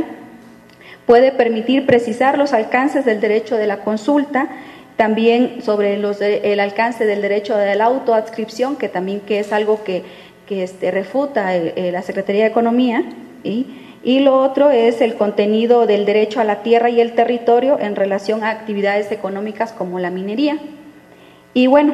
puede permitir precisar los alcances del derecho de la consulta, también sobre los de, el alcance del derecho de la autoadscripción, que también que es algo que, que este, refuta el, el, la Secretaría de Economía, y, y lo otro es el contenido del derecho a la tierra y el territorio en relación a actividades económicas como la minería. Y bueno,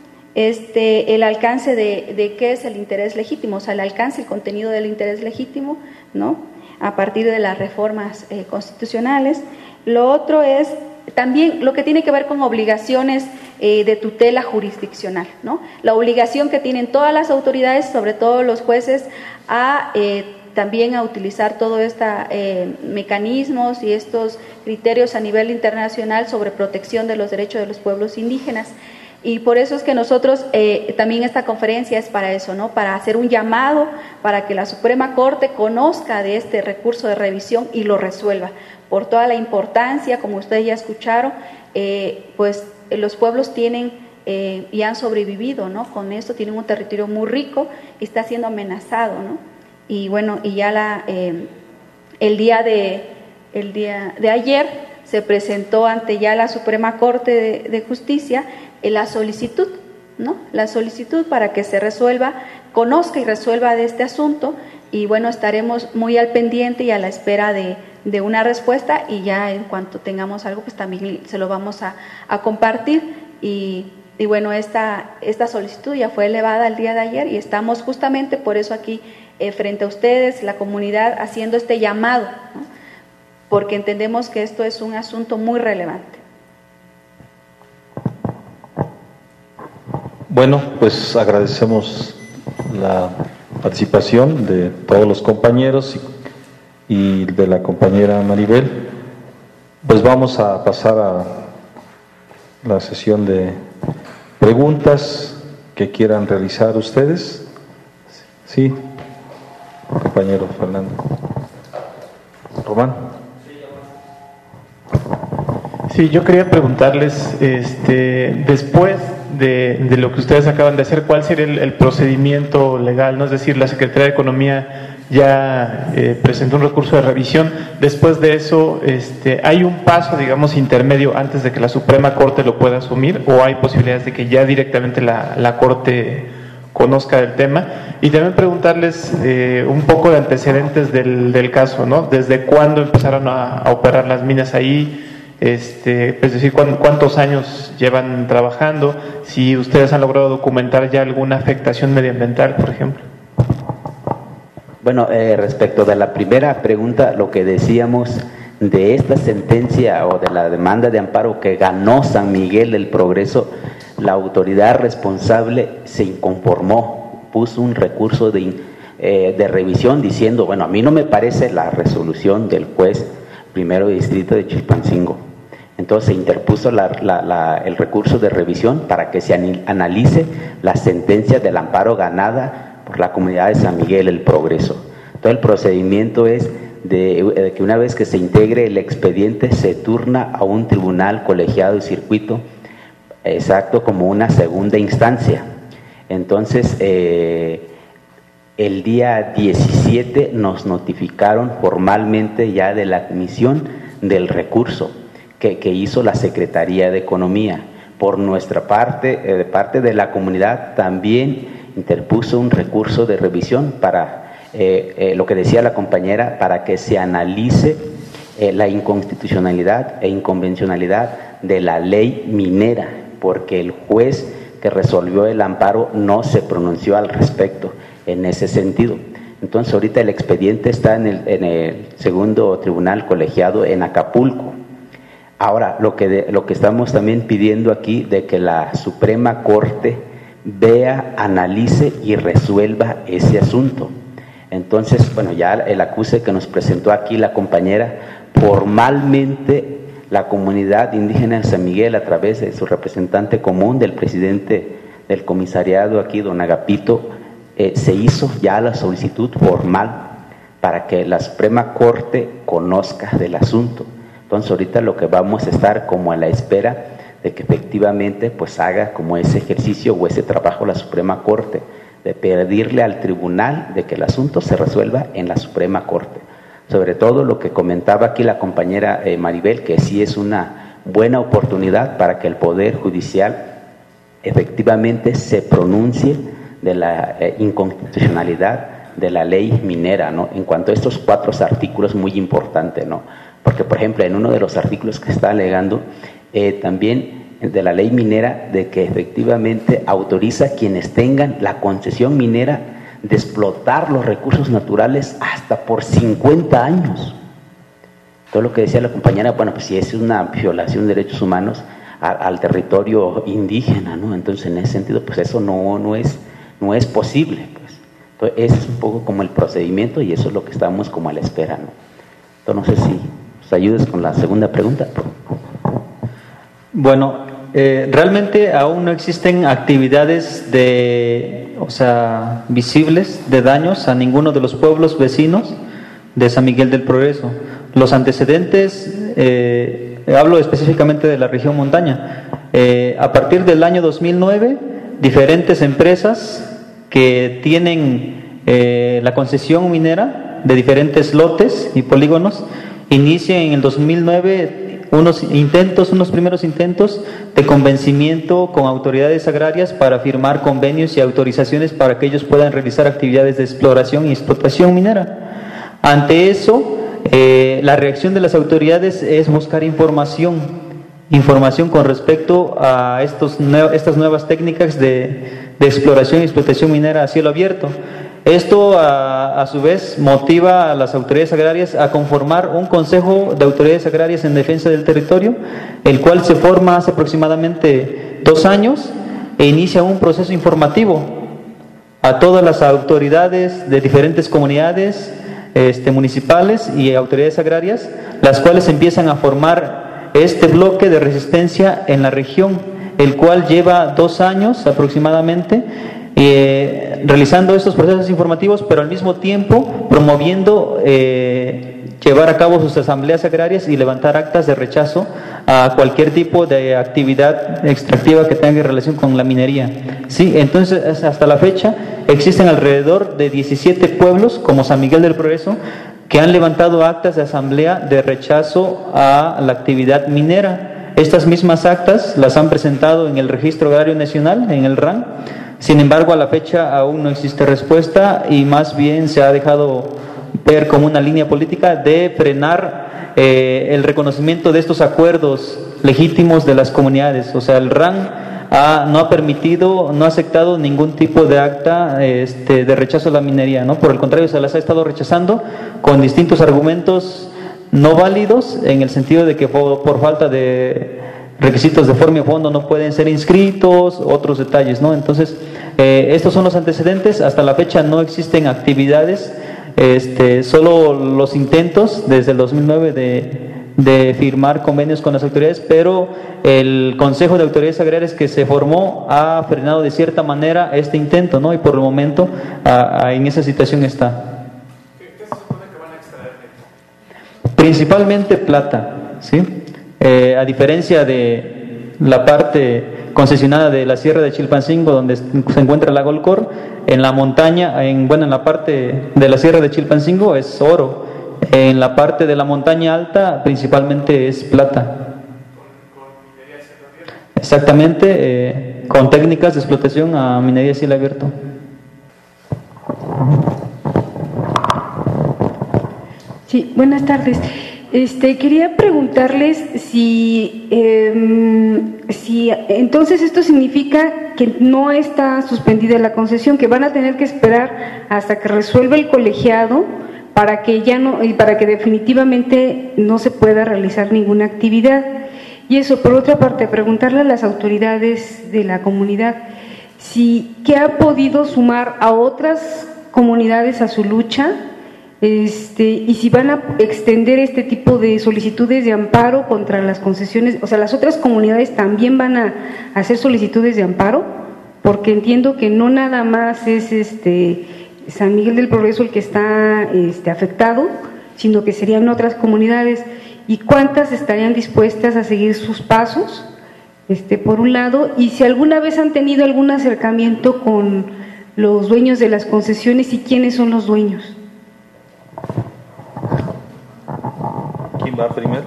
este, el alcance de, de qué es el interés legítimo, o sea, el alcance, el contenido del interés legítimo, ¿no?, a partir de las reformas eh, constitucionales. Lo otro es también lo que tiene que ver con obligaciones eh, de tutela jurisdiccional, ¿no? La obligación que tienen todas las autoridades, sobre todo los jueces, a eh, también a utilizar todos estos eh, mecanismos y estos criterios a nivel internacional sobre protección de los derechos de los pueblos indígenas. Y por eso es que nosotros, eh, también esta conferencia es para eso, ¿no?, para hacer un llamado para que la Suprema Corte conozca de este recurso de revisión y lo resuelva, por toda la importancia, como ustedes ya escucharon, eh, pues los pueblos tienen eh, y han sobrevivido, ¿no?, con esto, tienen un territorio muy rico y está siendo amenazado, ¿no? Y bueno, y ya la, eh, el día de, el día de ayer se presentó ante ya la Suprema Corte de, de Justicia la solicitud, ¿no? La solicitud para que se resuelva conozca y resuelva de este asunto, y bueno, estaremos muy al pendiente y a la espera de, de una respuesta, y ya en cuanto tengamos algo, pues también se lo vamos a, a compartir. Y, y bueno, esta, esta solicitud ya fue elevada el día de ayer y estamos justamente por eso aquí eh, frente a ustedes, la comunidad, haciendo este llamado, ¿no? Porque entendemos que esto es un asunto muy relevante. Bueno, pues agradecemos la participación de todos los compañeros y, y de la compañera Maribel. Pues vamos a pasar a la sesión de preguntas que quieran realizar ustedes. Sí, compañero Fernando. Román. Sí, yo quería preguntarles, este, después de, de lo que ustedes acaban de hacer, ¿cuál sería el, el procedimiento legal? ¿No? Es decir, la Secretaría de Economía ya eh, presentó un recurso de revisión. Después de eso, este, ¿hay un paso, digamos, intermedio antes de que la Suprema Corte lo pueda asumir, o hay posibilidades de que ya directamente la, la Corte conozca del tema? Y también preguntarles eh, un poco de antecedentes del, del caso, ¿no? ¿Desde cuándo empezaron a, a operar las minas ahí? Este, es decir, ¿cuántos años llevan trabajando? Si ustedes han logrado documentar ya alguna afectación medioambiental, por ejemplo. Bueno, eh, respecto de la primera pregunta, lo que decíamos de esta sentencia o de la demanda de amparo que ganó San Miguel del Progreso, la autoridad responsable se inconformó, puso un recurso de, eh, de revisión diciendo, bueno, a mí no me parece la resolución del juez primero de distrito de Chilpancingo. Entonces se interpuso la, la, la, el recurso de revisión para que se analice la sentencia del amparo ganada por la comunidad de San Miguel el Progreso. Entonces el procedimiento es de, de que una vez que se integre el expediente se turna a un tribunal colegiado de circuito, exacto, como una segunda instancia. Entonces eh, el día diecisiete nos notificaron formalmente ya de la admisión del recurso que, que hizo la Secretaría de Economía. Por nuestra parte, eh, de parte de la comunidad, también interpuso un recurso de revisión para, eh, eh, lo que decía la compañera, para que se analice eh, la inconstitucionalidad e inconvencionalidad de la ley minera, porque el juez que resolvió el amparo no se pronunció al respecto en ese sentido. Entonces ahorita el expediente está en el, en el segundo tribunal colegiado en Acapulco. Ahora, lo que, de, lo que estamos también pidiendo aquí, de que la Suprema Corte vea, analice y resuelva ese asunto. Entonces, bueno, ya el acuse que nos presentó aquí la compañera, formalmente la comunidad indígena de San Miguel, a través de su representante común, del presidente del comisariado aquí, don Agapito, eh, se hizo ya la solicitud formal para que la Suprema Corte conozca del asunto. Entonces ahorita lo que vamos a estar como a la espera de que efectivamente pues haga como ese ejercicio o ese trabajo la Suprema Corte, de pedirle al tribunal de que el asunto se resuelva en la Suprema Corte. Sobre todo lo que comentaba aquí la compañera eh, Maribel, que sí es una buena oportunidad para que el Poder Judicial efectivamente se pronuncie de la eh, inconstitucionalidad de la ley minera, ¿no? En cuanto a estos cuatro artículos, muy importante, ¿no? Porque, por ejemplo, en uno de los artículos que está alegando, eh, también de la ley minera, de que efectivamente autoriza a quienes tengan la concesión minera de explotar los recursos naturales hasta por cincuenta años. Todo lo que decía la compañera, bueno, pues si es una violación de derechos humanos a, al territorio indígena, ¿no? Entonces, en ese sentido, pues eso no, no, es, no es posible, pues. Entonces, ese es un poco como el procedimiento y eso es lo que estamos como a la espera, ¿no? Entonces, no sé si nos ayudes con la segunda pregunta. Bueno, eh, realmente aún no existen actividades de, o sea, visibles de daños a ninguno de los pueblos vecinos de San Miguel del Progreso. Los antecedentes, eh, hablo específicamente de la región montaña. Eh, a partir del año dos mil nueve, diferentes empresas que tienen eh, la concesión minera de diferentes lotes y polígonos inician en el dos mil nueve unos intentos, unos primeros intentos de convencimiento con autoridades agrarias para firmar convenios y autorizaciones para que ellos puedan realizar actividades de exploración y explotación minera. Ante eso, eh, la reacción de las autoridades es buscar información, información con respecto a estos, estas nuevas técnicas de, de exploración y explotación minera a cielo abierto. Esto a, a su vez motiva a las autoridades agrarias a conformar un consejo de autoridades agrarias en defensa del territorio, el cual se forma hace aproximadamente dos años e inicia un proceso informativo a todas las autoridades de diferentes comunidades este, municipales y autoridades agrarias, las cuales empiezan a formar este bloque de resistencia en la región, el cual lleva dos años aproximadamente Eh, realizando estos procesos informativos, pero al mismo tiempo promoviendo eh, llevar a cabo sus asambleas agrarias y levantar actas de rechazo a cualquier tipo de actividad extractiva que tenga relación con la minería. Sí, entonces hasta la fecha existen alrededor de diecisiete pueblos como San Miguel del Progreso que han levantado actas de asamblea de rechazo a la actividad minera. Estas mismas actas las han presentado en el Registro Agrario Nacional, en el R A N. Sin embargo, a la fecha aún no existe respuesta y más bien se ha dejado ver como una línea política de frenar eh, el reconocimiento de estos acuerdos legítimos de las comunidades. O sea, el R A N ha, no ha permitido, no ha aceptado ningún tipo de acta este, de rechazo a la minería, ¿no? Por el contrario, se las ha estado rechazando con distintos argumentos no válidos, en el sentido de que por, por falta de requisitos de forma y fondo no pueden ser inscritos, otros detalles, ¿no? Entonces, eh, estos son los antecedentes. Hasta la fecha no existen actividades, este, solo los intentos desde el dos mil nueve de, de firmar convenios con las autoridades, pero el Consejo de Autoridades Agrarias que se formó ha frenado de cierta manera este intento, ¿no? Y por el momento a, a, en esa situación está. ¿Qué se supone que van a extraer? Principalmente plata, ¿sí? Eh, a diferencia de la parte concesionada de la Sierra de Chilpancingo, donde se encuentra la Golcor, en la montaña, en, bueno, en la parte de la Sierra de Chilpancingo es oro, en la parte de la montaña alta principalmente es plata. Exactamente, eh, con técnicas de explotación a minería a cielo abierto. Sí, buenas tardes. Este, quería preguntarles si, eh, si entonces esto significa que no está suspendida la concesión, que van a tener que esperar hasta que resuelva el colegiado para que ya no, y para que definitivamente no se pueda realizar ninguna actividad. Y eso, por otra parte, preguntarle a las autoridades de la comunidad si qué ha podido sumar a otras comunidades a su lucha. Este, y si van a extender este tipo de solicitudes de amparo contra las concesiones, o sea, las otras comunidades también van a hacer solicitudes de amparo, porque entiendo que no nada más es este San Miguel del Progreso el que está este, afectado, sino que serían otras comunidades. ¿Y cuántas estarían dispuestas a seguir sus pasos? Este, por un lado, y si alguna vez han tenido algún acercamiento con los dueños de las concesiones y quiénes son los dueños. ¿Quién va primero?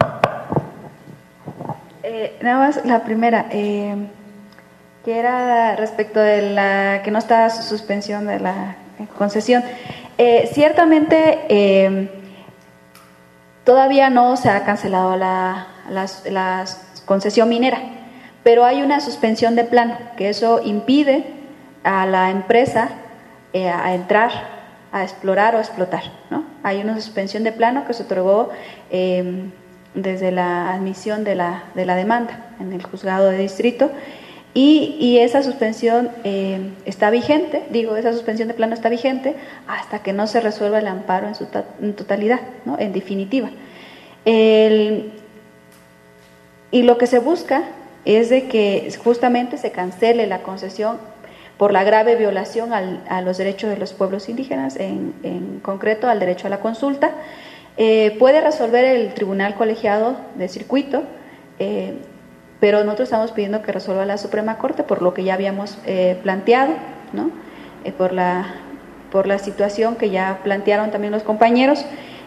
Eh, nada más la primera, eh, que era respecto de la que no está suspensión de la concesión. Eh, ciertamente eh, todavía no se ha cancelado la, la, la concesión minera, pero hay una suspensión de plano, que eso impide a la empresa eh, a entrar a explorar o explotar, ¿no? Hay una suspensión de plano que se otorgó eh, desde la admisión de la, de la demanda en el juzgado de distrito y, y esa suspensión eh, está vigente, digo, esa suspensión de plano está vigente hasta que no se resuelva el amparo en su en totalidad, ¿no? En definitiva. El, y lo que se busca es de que justamente se cancele la concesión por la grave violación al, a los derechos de los pueblos indígenas, en, en concreto al derecho a la consulta. Eh, puede resolver el Tribunal Colegiado de Circuito, eh, pero nosotros estamos pidiendo que resuelva la Suprema Corte, por lo que ya habíamos eh, planteado, ¿no? Eh, por, la, por la situación que ya plantearon también los compañeros,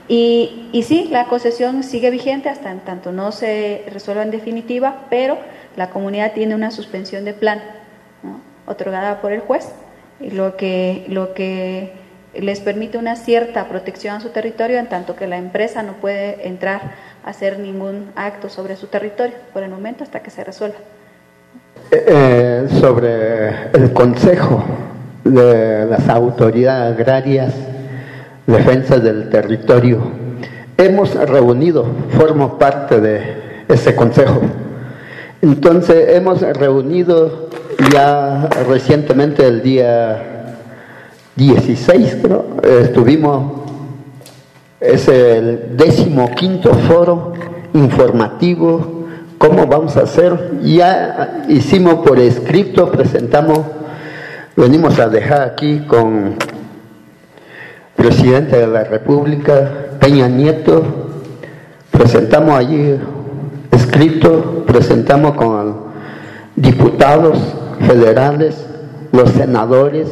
Y, y sí, la concesión sigue vigente hasta en tanto no se resuelva en definitiva, pero la comunidad tiene una suspensión de plan, ¿no?, otorgada por el juez, y lo que, lo que les permite una cierta protección a su territorio, en tanto que la empresa no puede entrar a hacer ningún acto sobre su territorio por el momento hasta que se resuelva. Eh, sobre el Consejo de las Autoridades Agrarias, Defensa del Territorio, hemos reunido, formo parte de ese consejo. Entonces hemos reunido ya recientemente el día dieciséis, creo, estuvimos, es el décimo quinto foro informativo, cómo vamos a hacer, ya hicimos por escrito, presentamos, venimos a dejar aquí con el presidente de la República, Peña Nieto, presentamos allí escrito, presentamos con diputados federales, los senadores,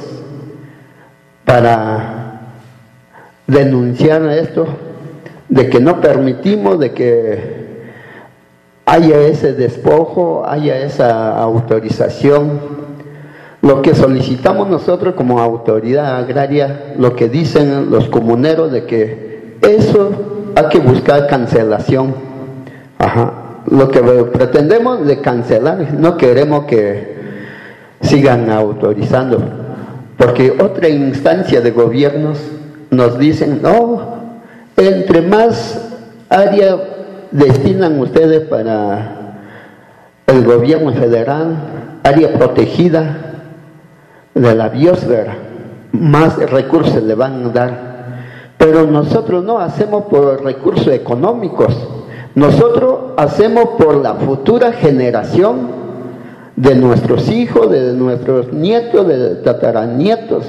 para denunciar esto, de que no permitimos de que haya ese despojo, haya esa autorización. Lo que solicitamos nosotros como autoridad agraria, lo que dicen los comuneros, de que eso hay que buscar cancelación. Ajá. Lo que pretendemos de cancelar, no queremos que sigan autorizando, porque otra instancia de gobiernos nos dicen, no, entre más área destinan ustedes para el gobierno federal, área protegida de la biosfera, más recursos le van a dar. Pero nosotros no hacemos por recursos económicos, nosotros hacemos por la futura generación de nuestros hijos, de nuestros nietos, de tataranietos.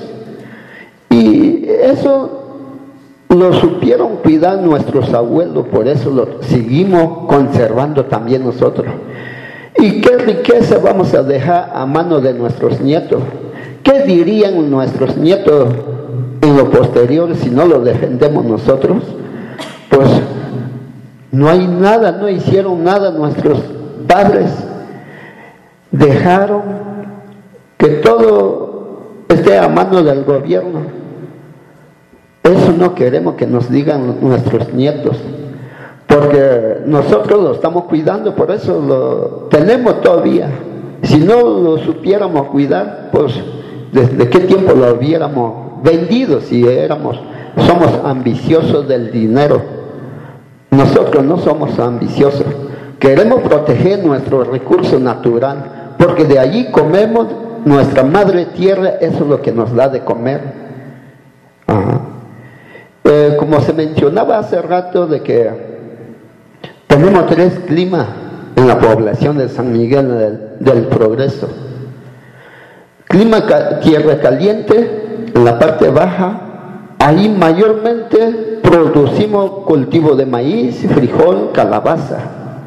Y eso lo supieron cuidar nuestros abuelos, por eso lo seguimos conservando también nosotros. ¿Y qué riqueza vamos a dejar a mano de nuestros nietos? ¿Qué dirían nuestros nietos en lo posterior si no lo defendemos nosotros? Pues no hay nada, no hicieron nada nuestros padres. Dejaron que todo esté a mano del gobierno. Eso no queremos que nos digan nuestros nietos, porque nosotros lo estamos cuidando, por eso lo tenemos todavía. Si no lo supiéramos cuidar, pues desde qué tiempo lo hubiéramos vendido, si éramos, somos ambiciosos del dinero. Nosotros no somos ambiciosos, queremos proteger nuestro recurso natural, porque de allí comemos, nuestra madre tierra, eso es lo que nos da de comer. Ajá. Eh, como se mencionaba hace rato, de que tenemos tres climas en la población de San Miguel del, del Progreso. Clima ca tierra caliente, en la parte baja, ahí mayormente producimos cultivo de maíz, frijol, calabaza.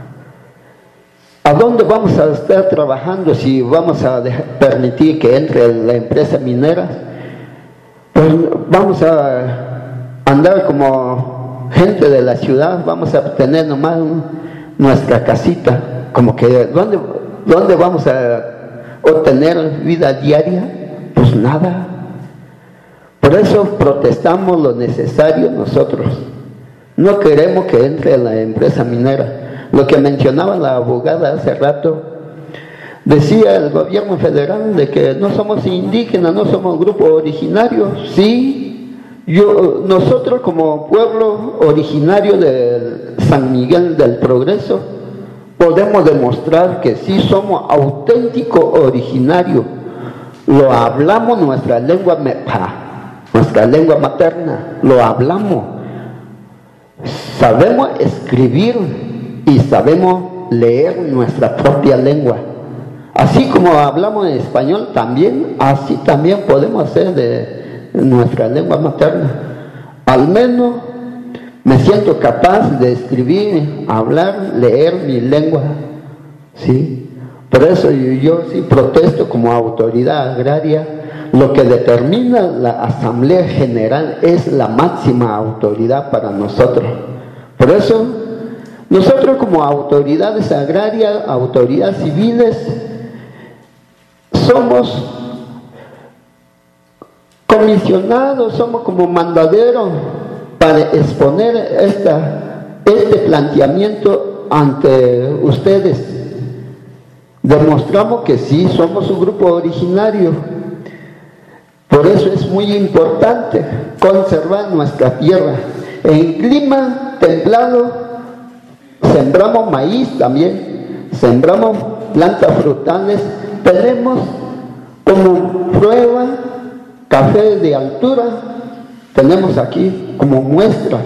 ¿A dónde vamos a estar trabajando si vamos a dejar, permitir que entre la empresa minera? Pues vamos a andar como gente de la ciudad, vamos a tener nomás un, nuestra casita, como que ¿dónde, dónde vamos a obtener vida diaria? Pues nada. Por eso protestamos lo necesario nosotros. No queremos que entre la empresa minera. Lo que mencionaba la abogada hace rato, decía el gobierno federal de que no somos indígenas, no somos grupo originario. Sí, yo, nosotros como pueblo originario de San Miguel del Progreso podemos demostrar que sí somos auténtico originario. Lo hablamos nuestra lengua mepa, nuestra lengua materna, lo hablamos. Sabemos escribir y sabemos leer nuestra propia lengua. Así como hablamos en español también, así también podemos hacer de nuestra lengua materna. Al menos me siento capaz de escribir, hablar, leer mi lengua. ¿Sí? Por eso yo, yo sí protesto como autoridad agraria lo que determina la Asamblea General es la máxima autoridad para nosotros. Por eso, nosotros como autoridades agrarias, autoridades civiles, somos comisionados, somos como mandaderos para exponer esta, este planteamiento ante ustedes. Demostramos que sí, somos un grupo originario. Por eso es muy importante conservar nuestra tierra. En clima templado sembramos maíz también, sembramos plantas frutales, tenemos como prueba café de altura, tenemos aquí como muestra,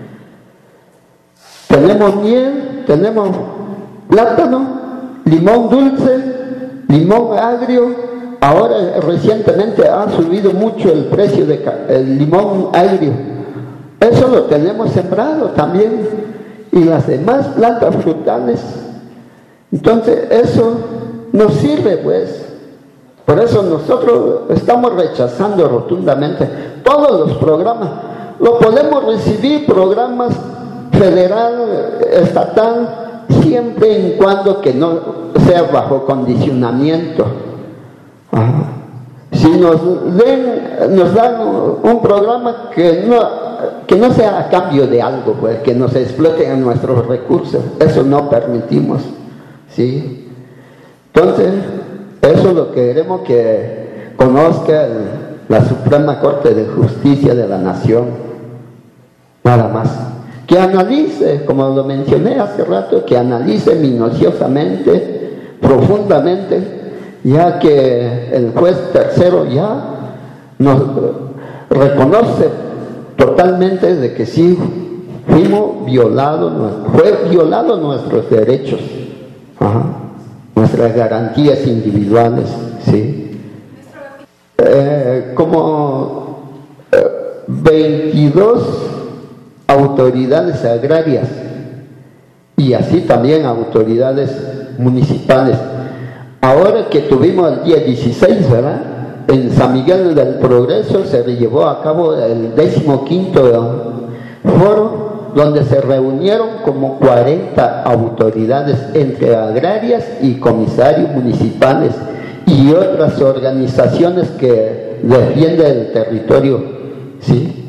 tenemos miel, tenemos plátano, limón dulce, limón agrio. Ahora recientemente ha subido mucho el precio del limón agrio, eso lo tenemos sembrado también, y las demás plantas frutales. Entonces eso nos sirve, pues. Por eso nosotros estamos rechazando rotundamente todos los programas. Lo podemos recibir, programas federal, estatal, siempre y cuando que no sea bajo condicionamiento. Ajá. Si nos den, nos dan un programa que no, que no sea a cambio de algo, pues, que nos exploten nuestros recursos, eso no permitimos, ¿sí? Entonces, eso es lo que queremos que conozca el, la Suprema Corte de Justicia de la Nación, nada más. Que analice, como lo mencioné hace rato, que analice minuciosamente, profundamente, ya que el juez tercero ya nos reconoce totalmente de que sí fuimos violados, fue violado nuestros derechos, ajá, nuestras garantías individuales, sí. Eh, como eh, veintidós autoridades agrarias y así también autoridades municipales. Ahora que tuvimos el día dieciséis, ¿verdad? En San Miguel del Progreso se llevó a cabo el decimoquinto foro, donde se reunieron como cuarenta autoridades entre agrarias y comisarios municipales y otras organizaciones que defienden el territorio. ¿Sí?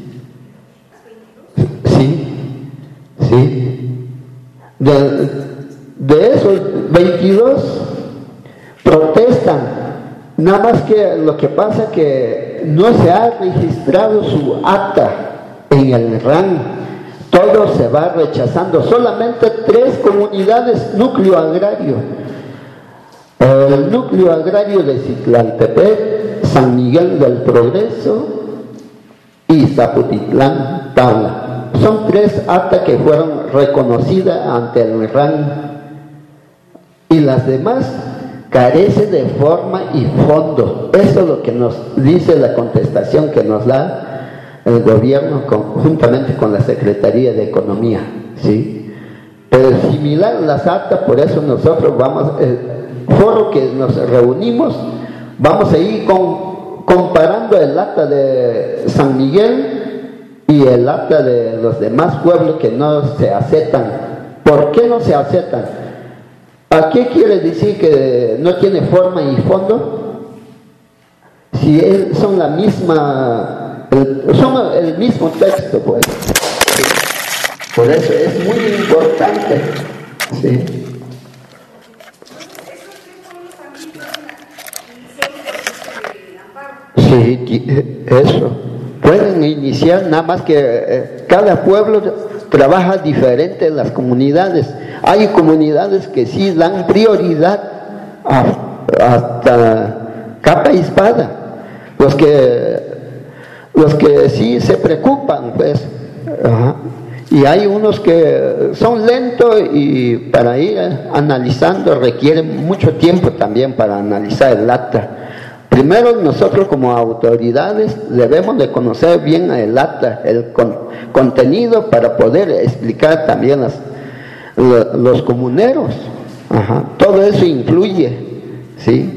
Sí, sí. De, de esos veintidós protestan, nada más que lo que pasa es que no se ha registrado su acta en el R A N, todo se va rechazando, solamente tres comunidades núcleo agrario, el núcleo agrario de Citlaltepec, San Miguel del Progreso y Zaputitlán, Tabla. Son tres actas que fueron reconocidas ante el R A N y las demás carece de forma y fondo. Eso es lo que nos dice la contestación que nos da el gobierno conjuntamente con la Secretaría de Economía, ¿sí? Pero similar las actas, por eso nosotros vamos, el foro que nos reunimos, vamos a ir con, comparando el acta de San Miguel y el acta de los demás pueblos que no se aceptan. ¿Por qué no se aceptan? ¿A qué quiere decir que no tiene forma y fondo? Si es, son la misma, el, son el mismo texto, pues. Por eso es muy importante, ¿sí? Sí, eso. Pueden iniciar, nada más que eh, cada pueblo trabaja diferente en las comunidades. Hay comunidades que sí dan prioridad a, hasta capa y espada. Los que, los que sí se preocupan, pues. Ajá. Y hay unos que son lentos y para ir analizando requieren mucho tiempo también para analizar el acta. Primero nosotros como autoridades debemos de conocer bien el acta, el con, contenido para poder explicar también las, los, los comuneros. Ajá. Todo eso influye, ¿sí?